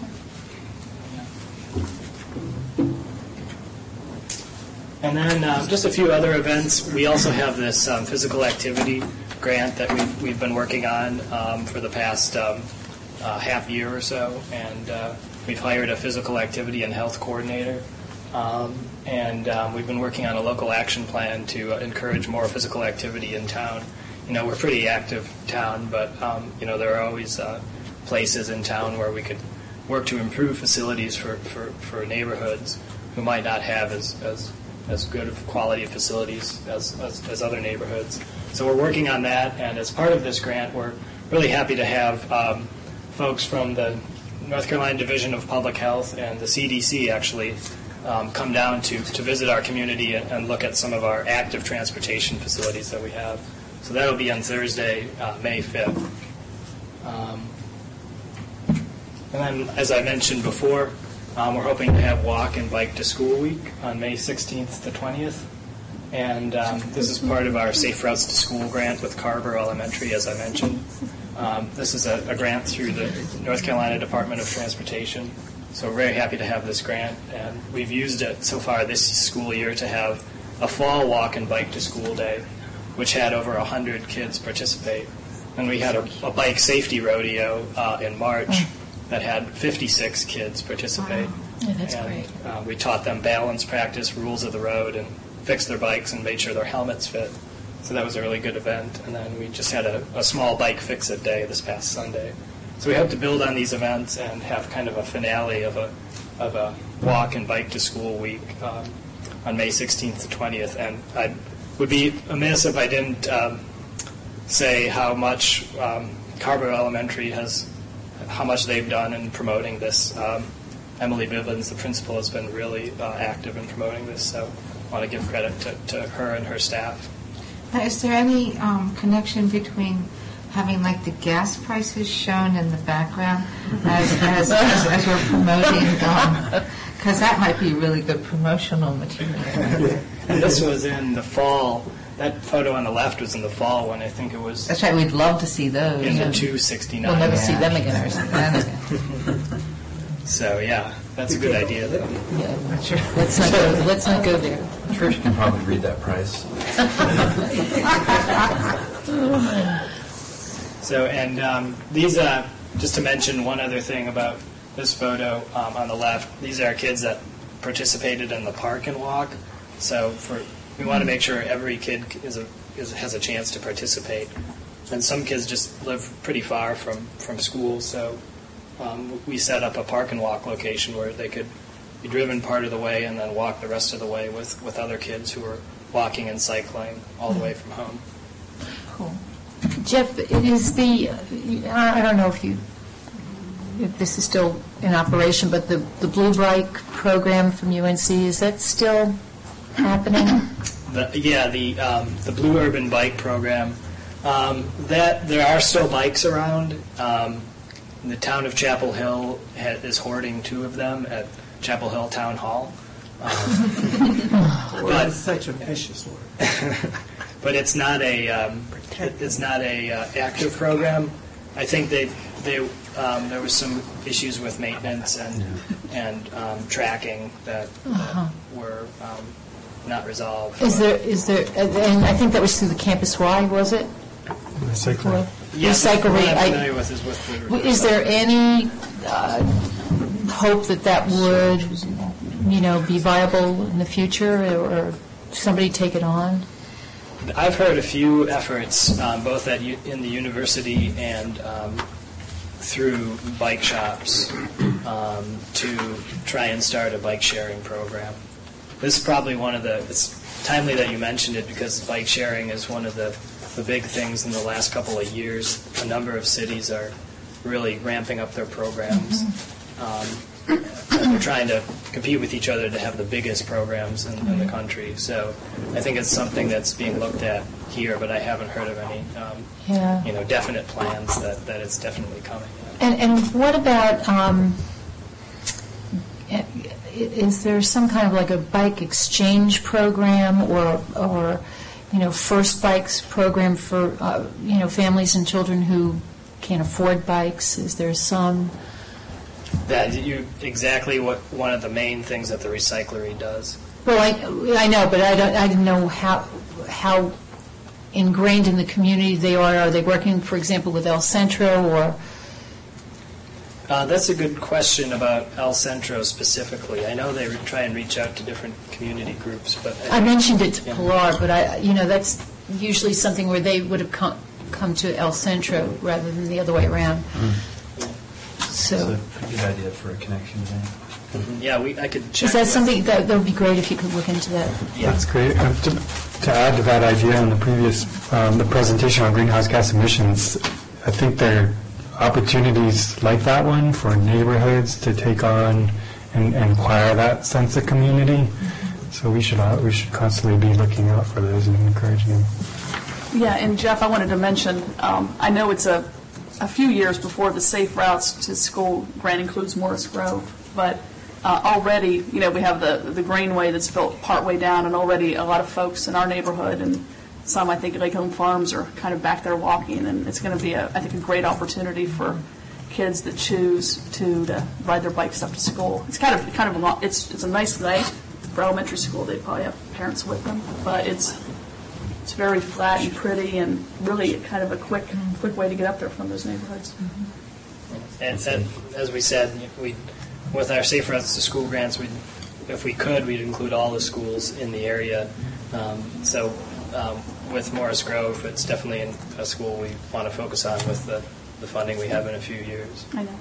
And then um, just a few other events. We also have this um, physical activity grant that we've, we've been working on um, for the past um, uh, half year or so. And uh, we've hired a physical activity and health coordinator. Um, and um, we've been working on a local action plan to uh, encourage more physical activity in town. You know, we're a pretty active town, but, um, you know, there are always uh, places in town where we could work to improve facilities for, for, for neighborhoods who might not have as, as as good of quality of facilities as, as, as other neighborhoods. So we're working on that, and as part of this grant, we're really happy to have um, folks from the North Carolina Division of Public Health and the C D C actually um, come down to, to visit our community and, and look at some of our active transportation facilities that we have. So that will be on Thursday, uh, May fifth. Um, and then, as I mentioned before, Um, we're hoping to have Walk and Bike to School Week on May sixteenth to twentieth. And um, this is part of our Safe Routes to School grant with Carrboro Elementary, as I mentioned. Um, this is a, a grant through the North Carolina Department of Transportation. So we're very happy to have this grant. And we've used it so far this school year to have a fall Walk and Bike to School Day, which had over one hundred kids participate. And we had a, a bike safety rodeo uh, in March that had fifty-six kids participate. Wow. Yeah, that's and, great. Uh, we taught them balance practice, rules of the road, and fixed their bikes and made sure their helmets fit. So that was a really good event. And then we just had a, a small bike fix-it day this past Sunday. So we hope to build on these events and have kind of a finale of a of a Walk and Bike to School Week um, on May sixteenth to twentieth. And I would be amiss if I didn't um, say how much um, Carver Elementary has, how much they've done in promoting this. Um, Emily Bivens, the principal, has been really uh, active in promoting this, so I want to give credit to, to her and her staff. Now, is there any um, connection between having like the gas prices shown in the background as, as, as, as we're promoting, because um, that might be really good promotional material. And this was in the fall. That photo on the left was in the fall when I think it was. That's right. We'd love to see those. In the two sixty-nine. We'll never yeah. see them again or something. So yeah, that's a good idea. Though. Yeah, sure. Let's not go. Let's not go there. Trish can probably read that price. So, and um, these, uh, just to mention one other thing about this photo um, on the left, these are kids that participated in the park and walk. So for we want to make sure every kid is a, is, has a chance to participate. And some kids just live pretty far from, from school, so um, we set up a park and walk location where they could be driven part of the way and then walk the rest of the way with, with other kids who are walking and cycling all the way from home. Cool. Jeff, it is the, I don't know if you, if this is still in operation, but the, the Blue Bike program from U N C, is that still happening? The, yeah, the um, the Blue Urban Bike program, um, that there are still bikes around. Um, the town of Chapel Hill ha is hoarding two of them at Chapel Hill Town Hall. Um, but, such a vicious word. But it's not a um, it, it's not a uh, active program. I think they they um, there was some issues with maintenance and and um, tracking that, Uh-huh. that were um, not resolved. Is there, is there, and I think that was through the Campus Y, was it? Recycle. Yes, Recycle what rate. I'm I- familiar with is with the. Is there any uh, hope that that would, you know, be viable in the future, or somebody take it on? I've heard a few efforts, um, both at u- in the university and um, through bike shops, um, to try and start a bike sharing program. This is probably one of the. It's timely that you mentioned it because bike sharing is one of the, the big things in the last couple of years. A number of cities are really ramping up their programs. Um, and they're trying to compete with each other to have the biggest programs in, in the country. So I think it's something that's being looked at here, but I haven't heard of any, um, Yeah. you know, definite plans that, that it's definitely coming. And, and what about, um, i- is there some kind of like a bike exchange program or, or, you know, First Bikes program for, uh, you know, families and children who can't afford bikes? Is there some? That you exactly what one of the main things that the recyclery does. Well, I, I know, but I don't, I didn't know how, how ingrained in the community they are. Are they working, for example, with El Centro or? Uh, that's a good question about El Centro specifically. I know they re- try and reach out to different community groups, but I mentioned it to Yeah. Pilar, but I, you know, that's usually something where they would have come, come to El Centro rather than the other way around. So, It's a good idea for a connection there. Yeah, we, I could check. is that with- something that, that would be great if you could look into that? Yeah. That's great. Uh, to, to add to that idea in the previous, um, the presentation on greenhouse gas emissions, I think there are opportunities like that one for neighborhoods to take on and, and acquire that sense of community. So we should uh, we should constantly be looking out for those and encouraging them. Yeah, and Jeff, I wanted to mention, um, I know it's a, a few years before the Safe Routes to School grant includes Morris Grove, but uh, already, you know, we have the, the Greenway that's built partway down, and already a lot of folks in our neighborhood, and some, I think, at Lake Home Farms are kind of back there walking, and it's going to be, a, I think, a great opportunity for kids that choose to, to ride their bikes up to school. It's kind of, kind of, a, lo- it's, it's a nice night for elementary school. They probably have parents with them, but it's, it's very flat and pretty, and really kind of a quick, quick way to get up there from those neighborhoods. And, and as we said, we, with our Safe Routes to School grants, we, if we could, we'd include all the schools in the area. Um, so um, with Morris Grove, it's definitely in a school we want to focus on with the, the funding we have in a few years. I know.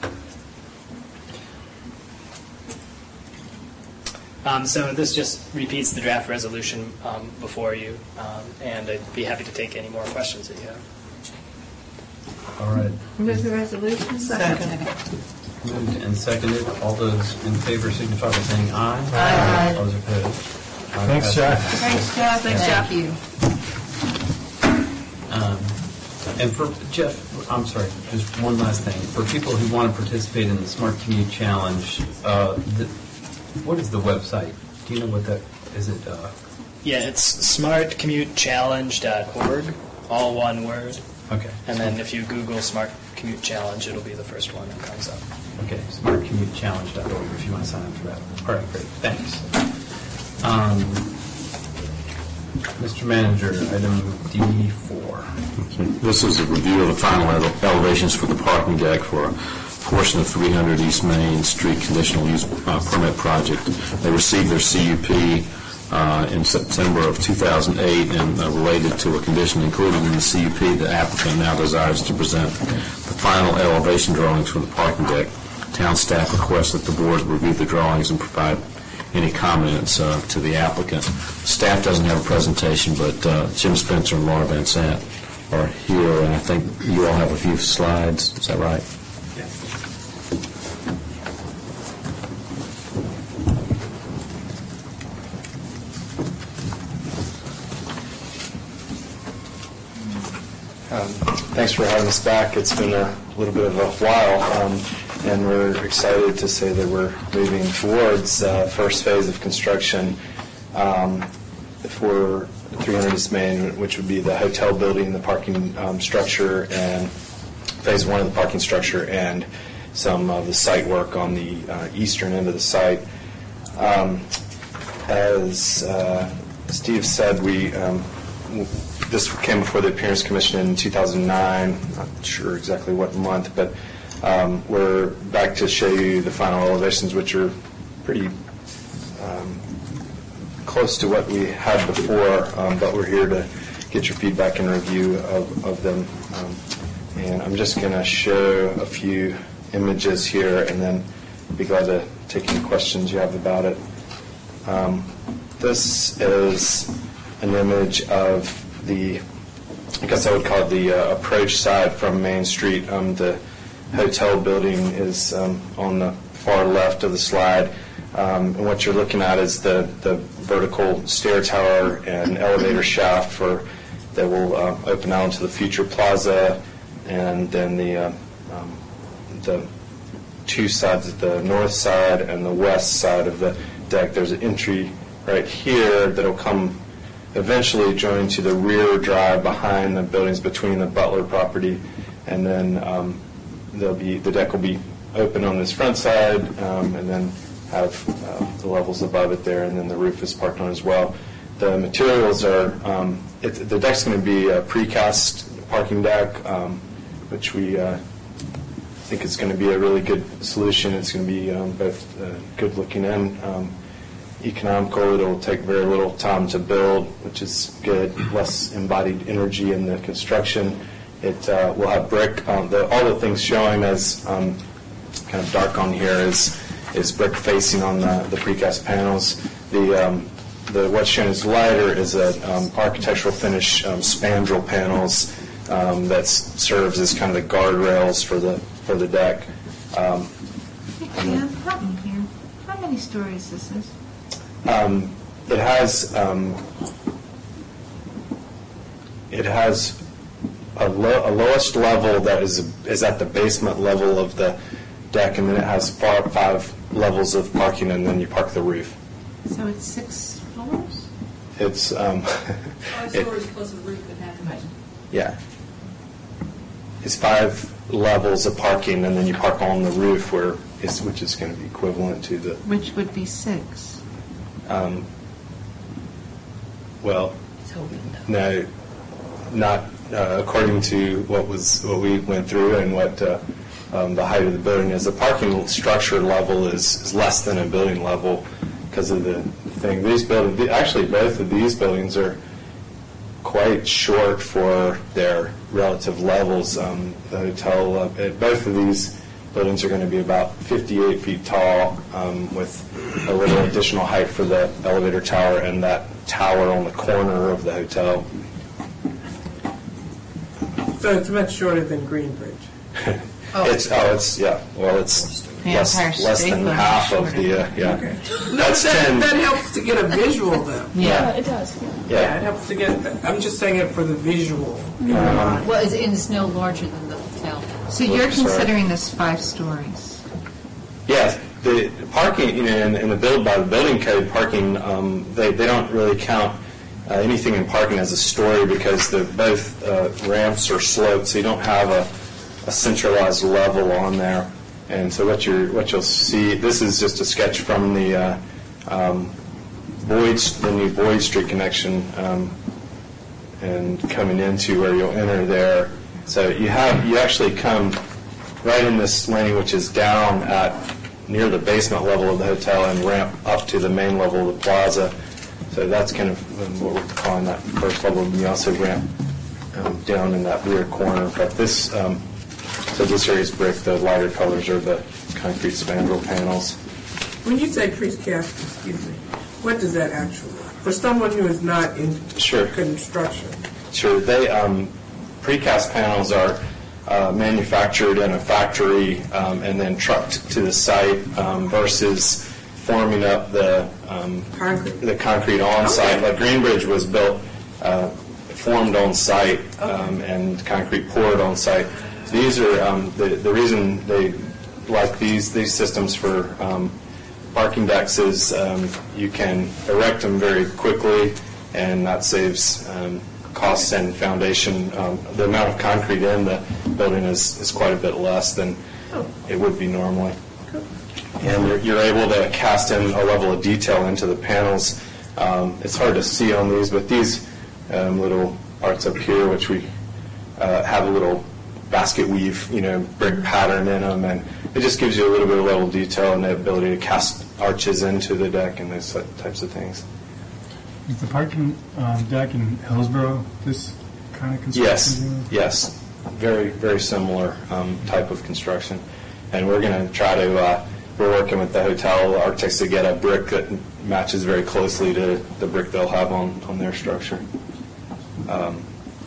Um, so this just repeats the draft resolution um, before you, um, and I'd be happy to take any more questions that you have. All right. Move the resolution. Second. Moved and seconded. All those in favor signify by saying aye. Aye. All those opposed? Aye, Thanks, passes. Jeff. Thanks, Jeff. Thanks, Jeff. Thank you. Um, And for, Jeff, I'm sorry, just one last thing. For people who want to participate in the Smart Commute Challenge, uh, the, what is the website? Do you know what that, is it? Uh, Yeah, it's smart commute challenge dot org, all one word. Okay. And then if you Google Smart Commute Challenge, it'll be the first one that comes up. Okay, smart commute challenge dot org if you want to sign up for that. All right, great, thanks. Um, Mister Manager, item D four. This is a review of the final ele- elevations for the parking deck for a portion of three hundred East Main Street conditional use uh, permit project. They received their C U P uh, in September of two thousand eight, and uh, related to a condition included in the C U P, the applicant now desires to present the final elevation drawings for the parking deck. Town staff requests that the board review the drawings and provide any comments uh, to the applicant. Staff doesn't have a presentation, but uh, Jim Spencer and Laura Van Sant are here, and I think you all have a few slides. Is that right? Um, thanks for having us back. It's been a little bit of a while, um, and we're excited to say that we're moving towards uh, first phase of construction um, for three hundred East Main, which would be the hotel building, the parking um, structure, and phase one of the parking structure, and some of the site work on the uh, eastern end of the site. Um, as uh, Steve said, we um, w- this came before the Appearance Commission in two thousand nine. Not sure exactly what month, but um, we're back to show you the final elevations, which are pretty um, close to what we had before, um, but we're here to get your feedback and review of, of them. Um, and I'm just going to show a few images here, and then be glad to take any questions you have about it. Um, this is an image of the, I guess I would call it the uh, approach side from Main Street. Um, the hotel building is um, on the far left of the slide. Um, and what you're looking at is the, the vertical stair tower and elevator shaft for that will uh, open out into the future plaza, and then the uh, um, the two sides, the north side and the west side of the deck. There's an entry right here that'll come eventually join to the rear drive behind the buildings between the Butler property, and then um, there'll be the deck will be open on this front side, um, and then have uh, the levels above it there, and then the roof is parked on as well. The materials are um, it, the deck's going to be a precast parking deck, um, which we uh, think is going to be a really good solution. It's going to be um, both uh, good looking and um, economical. It'll take very little time to build, which is good. Less embodied energy in the construction. It uh, will have brick. Um, the, all the things showing as um, kind of dark on here is is brick facing on the, the precast panels. The um, the what's shown as lighter is a um, architectural finish um, spandrel panels um, that serves as kind of the guardrails for the for the deck. Um, Hey, Jan, help me here. How many stories is this? Um, it has um, it has a, lo- a lowest level that is is at the basement level of the deck, and then it has far, five levels of parking, and then you park the roof. So it's six floors? It's um, Five it- stories plus a roof that has a yeah, it's five levels of parking, and then you park on the roof, where is which is going to be equivalent to the. Which would be six. Um, well, no, not uh, according to what was what we went through and what uh, um, the height of the building is. The parking structure level is, is less than a building level because of the thing. These buildings, actually, both of these buildings are quite short for their relative levels. Um, the hotel, uh, both of these buildings are going to be about fifty-eight feet tall, um, with a little additional height for the elevator tower and that tower on the corner of the hotel. So it's much shorter than Greenbridge. Oh. It's, oh, it's, yeah, well, it's The less, Empire less State than Building. half of the, uh, yeah. No, That's that, ten. that helps to get a visual, though. Yeah. it does. Yeah, it helps to get, I'm just saying it for the visual. in my mind. Well, it's, and it's no larger than the hotel. So you're Oops, sorry. considering this five stories? Yeah, the parking, you know, in, in the build by the building code, parking, um, they, they don't really count uh, anything in parking as a story because the both uh, ramps are sloped, so you don't have a, a centralized level on there. And so what you're what you'll see, this is just a sketch from the uh, um, Boyd, the new Boyd Street connection, um, and coming into where you'll enter there. So you have you actually come right in this landing, which is down at near the basement level of the hotel, and ramp up to the main level of the plaza. So that's kind of um, what we're calling that first level. And you also ramp um, down in that rear corner. But this, um, so this area is brick. The lighter colors are the concrete spandrel panels. When you say precast, excuse me, what does that actually, for someone who is not in Sure. construction? Sure. They um, precast panels are uh, manufactured in a factory um, and then trucked to the site um, versus forming up the um, concrete. the concrete on site. Like Greenbridge was built, uh, formed on site, um, and concrete poured on site. These are um, the the reason they like these these systems for um, parking decks is um, you can erect them very quickly, and that saves um, costs and foundation. Um, the amount of concrete in the building is, is quite a bit less than it would be normally. And you're, you're able to cast in a level of detail into the panels. Um, it's hard to see on these, but these um, little parts up here, which we uh, have a little basket weave, you know, brick pattern in them, and it just gives you a little bit of level of detail and the ability to cast arches into the deck and those types of things. Is the parking um, deck in Hillsborough this kind of construction? Yes, yes, very, very similar um, type of construction, and we're going to try to. Uh, we're working with the hotel architects to get a brick that matches very closely to the brick they'll have on, on their structure. Um,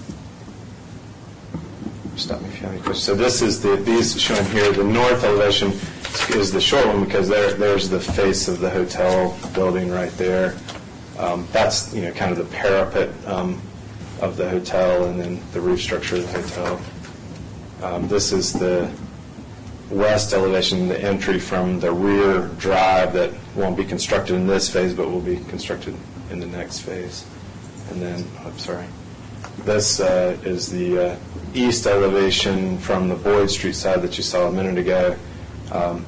Stop me if you have any questions. So this is the, these shown here, the north elevation is the short one because there, there's the face of the hotel building right there. Um, that's, you know, kind of the parapet um, of the hotel and then the roof structure of the hotel. Um, this is the west elevation, the entry from the rear drive that won't be constructed in this phase but will be constructed in the next phase. And then, I'm sorry. This uh, is the uh, east elevation from the Boyd Street side that you saw a minute ago, um,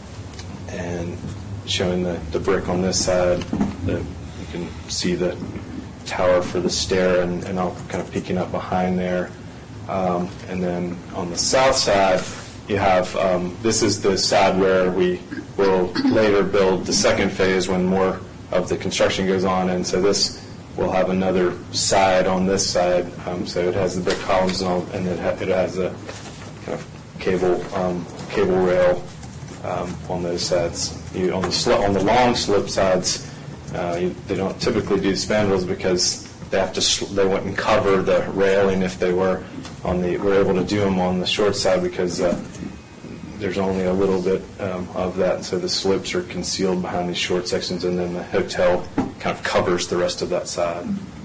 and showing the, the brick on this side. The, you can see the tower for the stair and, and all kind of peeking up behind there. Um, and then on the south side, you have, um, this is the side where we will later build the second phase when more of the construction goes on, and so this we'll have another side on this side, um, so it has the brick columns and all, and it, ha- it has a kind of cable um, cable rail um, on those sides. You, on the sl- on the long slope sides, uh, you, they don't typically do spandrels because they have to sl- they wouldn't cover the railing if they were on the. We're able to do them on the short side because uh, there's only a little bit um, of that, and so the slopes are concealed behind these short sections, and then the hotel kind of covers the rest of that side.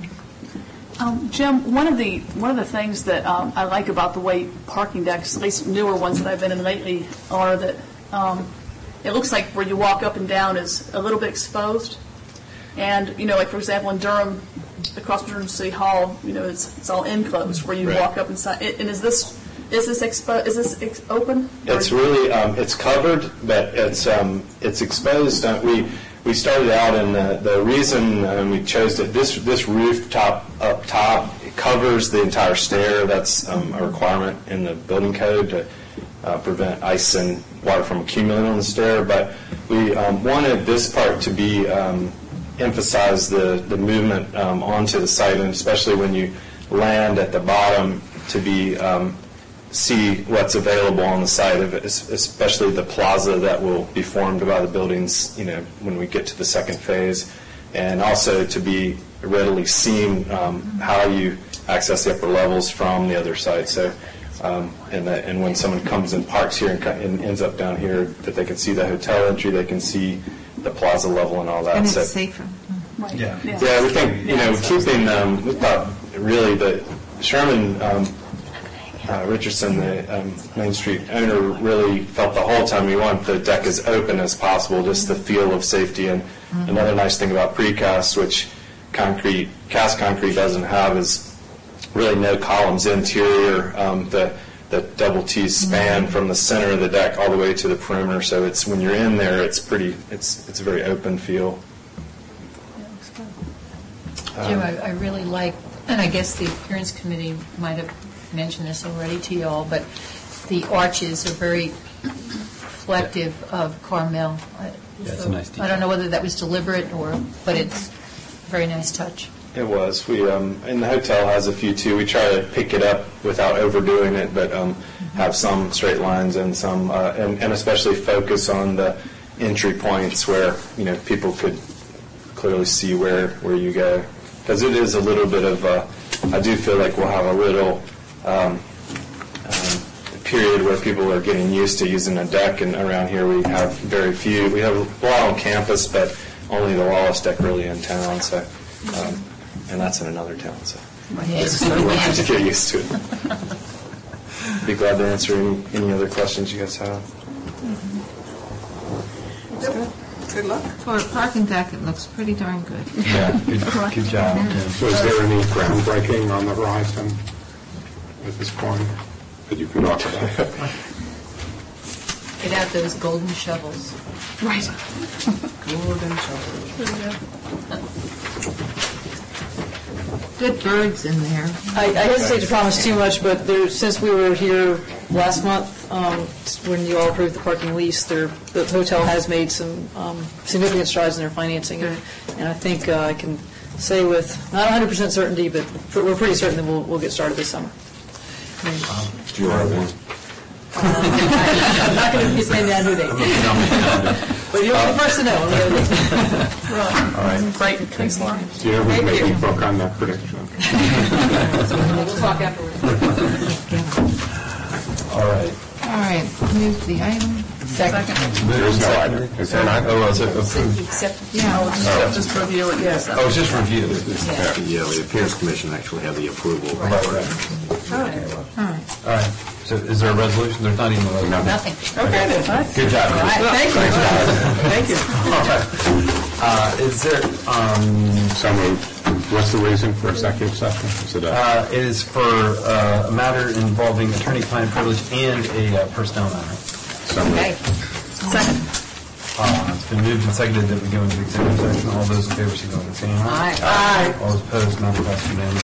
Um, Jim, one of the one of the things that um, I like about the way parking decks, at least newer ones that I've been in lately, are that um, it looks like where you walk up and down is a little bit exposed. And, you know, like, for example, in Durham, across from Durham City Hall, you know, it's it's all enclosed where you Right. walk up inside. And is this is this expo- is this ex- open? It's really um, it's covered, but it's um, it's exposed. Uh, we we started out, and the, the reason um, we chose it this this rooftop up top it covers the entire stair. That's um, a requirement in the building code to uh, prevent ice and water from accumulating on the stair. But we um, wanted this part to be um, emphasize the the movement um, onto the site, and especially when you land at the bottom to be um, see what's available on the site of it, especially the plaza that will be formed by the buildings, you know, when we get to the second phase, and also to be readily seen um, how you access the upper levels from the other site. So Um, and, that, and when someone comes and parks here and, co- and ends up down here, that they can see the hotel entry, they can see the plaza level and all that. And so, it's safer. Right. Yeah. Yeah. yeah, we think, you know, keeping, um, we thought really that Sherman um, uh, Richardson, the um, Main Street owner, really felt the whole time we want the deck as open as possible, just the feel of safety. And mm-hmm. another nice thing about precast, which concrete, cast concrete doesn't have, is really no columns interior. Um, the the double T span mm-hmm. from the center of the deck all the way to the perimeter. So it's when you're in there, it's pretty. It's it's a very open feel. Jim, I, I really like, and I guess the appearance committee might have mentioned this already to you all, but the arches are very reflective of Carmel. I- Yeah, it's so a nice detail. I don't know whether that was deliberate or, but it's a very nice touch. It was. We um, and the hotel has a few too. We try to pick it up without overdoing it, but um, have some straight lines and some, uh, and, and especially focus on the entry points where you know people could clearly see where where you go. Because it is a little bit of. Uh, I do feel like we'll have a little um, um, period where people are getting used to using a deck, and around here we have very few. We have a lot on campus, but only the Wallace deck really in town. So. Um, And that's in another town, so Yes. we'll have to get used to it. Be glad to answer any, any other questions you guys have. Good luck. For a parking deck, it looks pretty darn good. Yeah, good, good job. So is there any groundbreaking on the horizon at this point that you can talk about? Get out those golden shovels. Right. Golden shovel. Good birds in there. I, I hesitate to promise too much, but there, since we were here last month, um, when you all approved the parking lease, there, the hotel has made some um, significant strides in their financing, and, and I think uh, I can say with not one hundred percent certainty, but pr- we're pretty certain that we'll, we'll get started this summer. Do you want one? I'm not going to say down who they but you'll be the first to know. All right. Great. Thanks, Laura. Do you know who's making a book on that prediction? We'll talk afterwards. All right. All right, move the item. Second. There's no item. Is there not? Oh, was it approved? Yeah. Oh, just review it, yes. Oh, it's just reviewed. Yeah, the Appearance Commission actually had the approval. All right. All right. So is there a resolution? There's not even a resolution. Nothing. Okay, then. Good job. All right, thank you. Thank you. All right. Uh, Is there, um, So moved. What's the reason for executive session? Is it a? uh, it is for uh, a matter involving attorney-client privilege and a uh, personnel matter. So moved. Okay. Second. Uh, It's been moved and seconded that we go into executive session. All those in favor, signify by saying aye. Aye. All those opposed, none passed unanimously.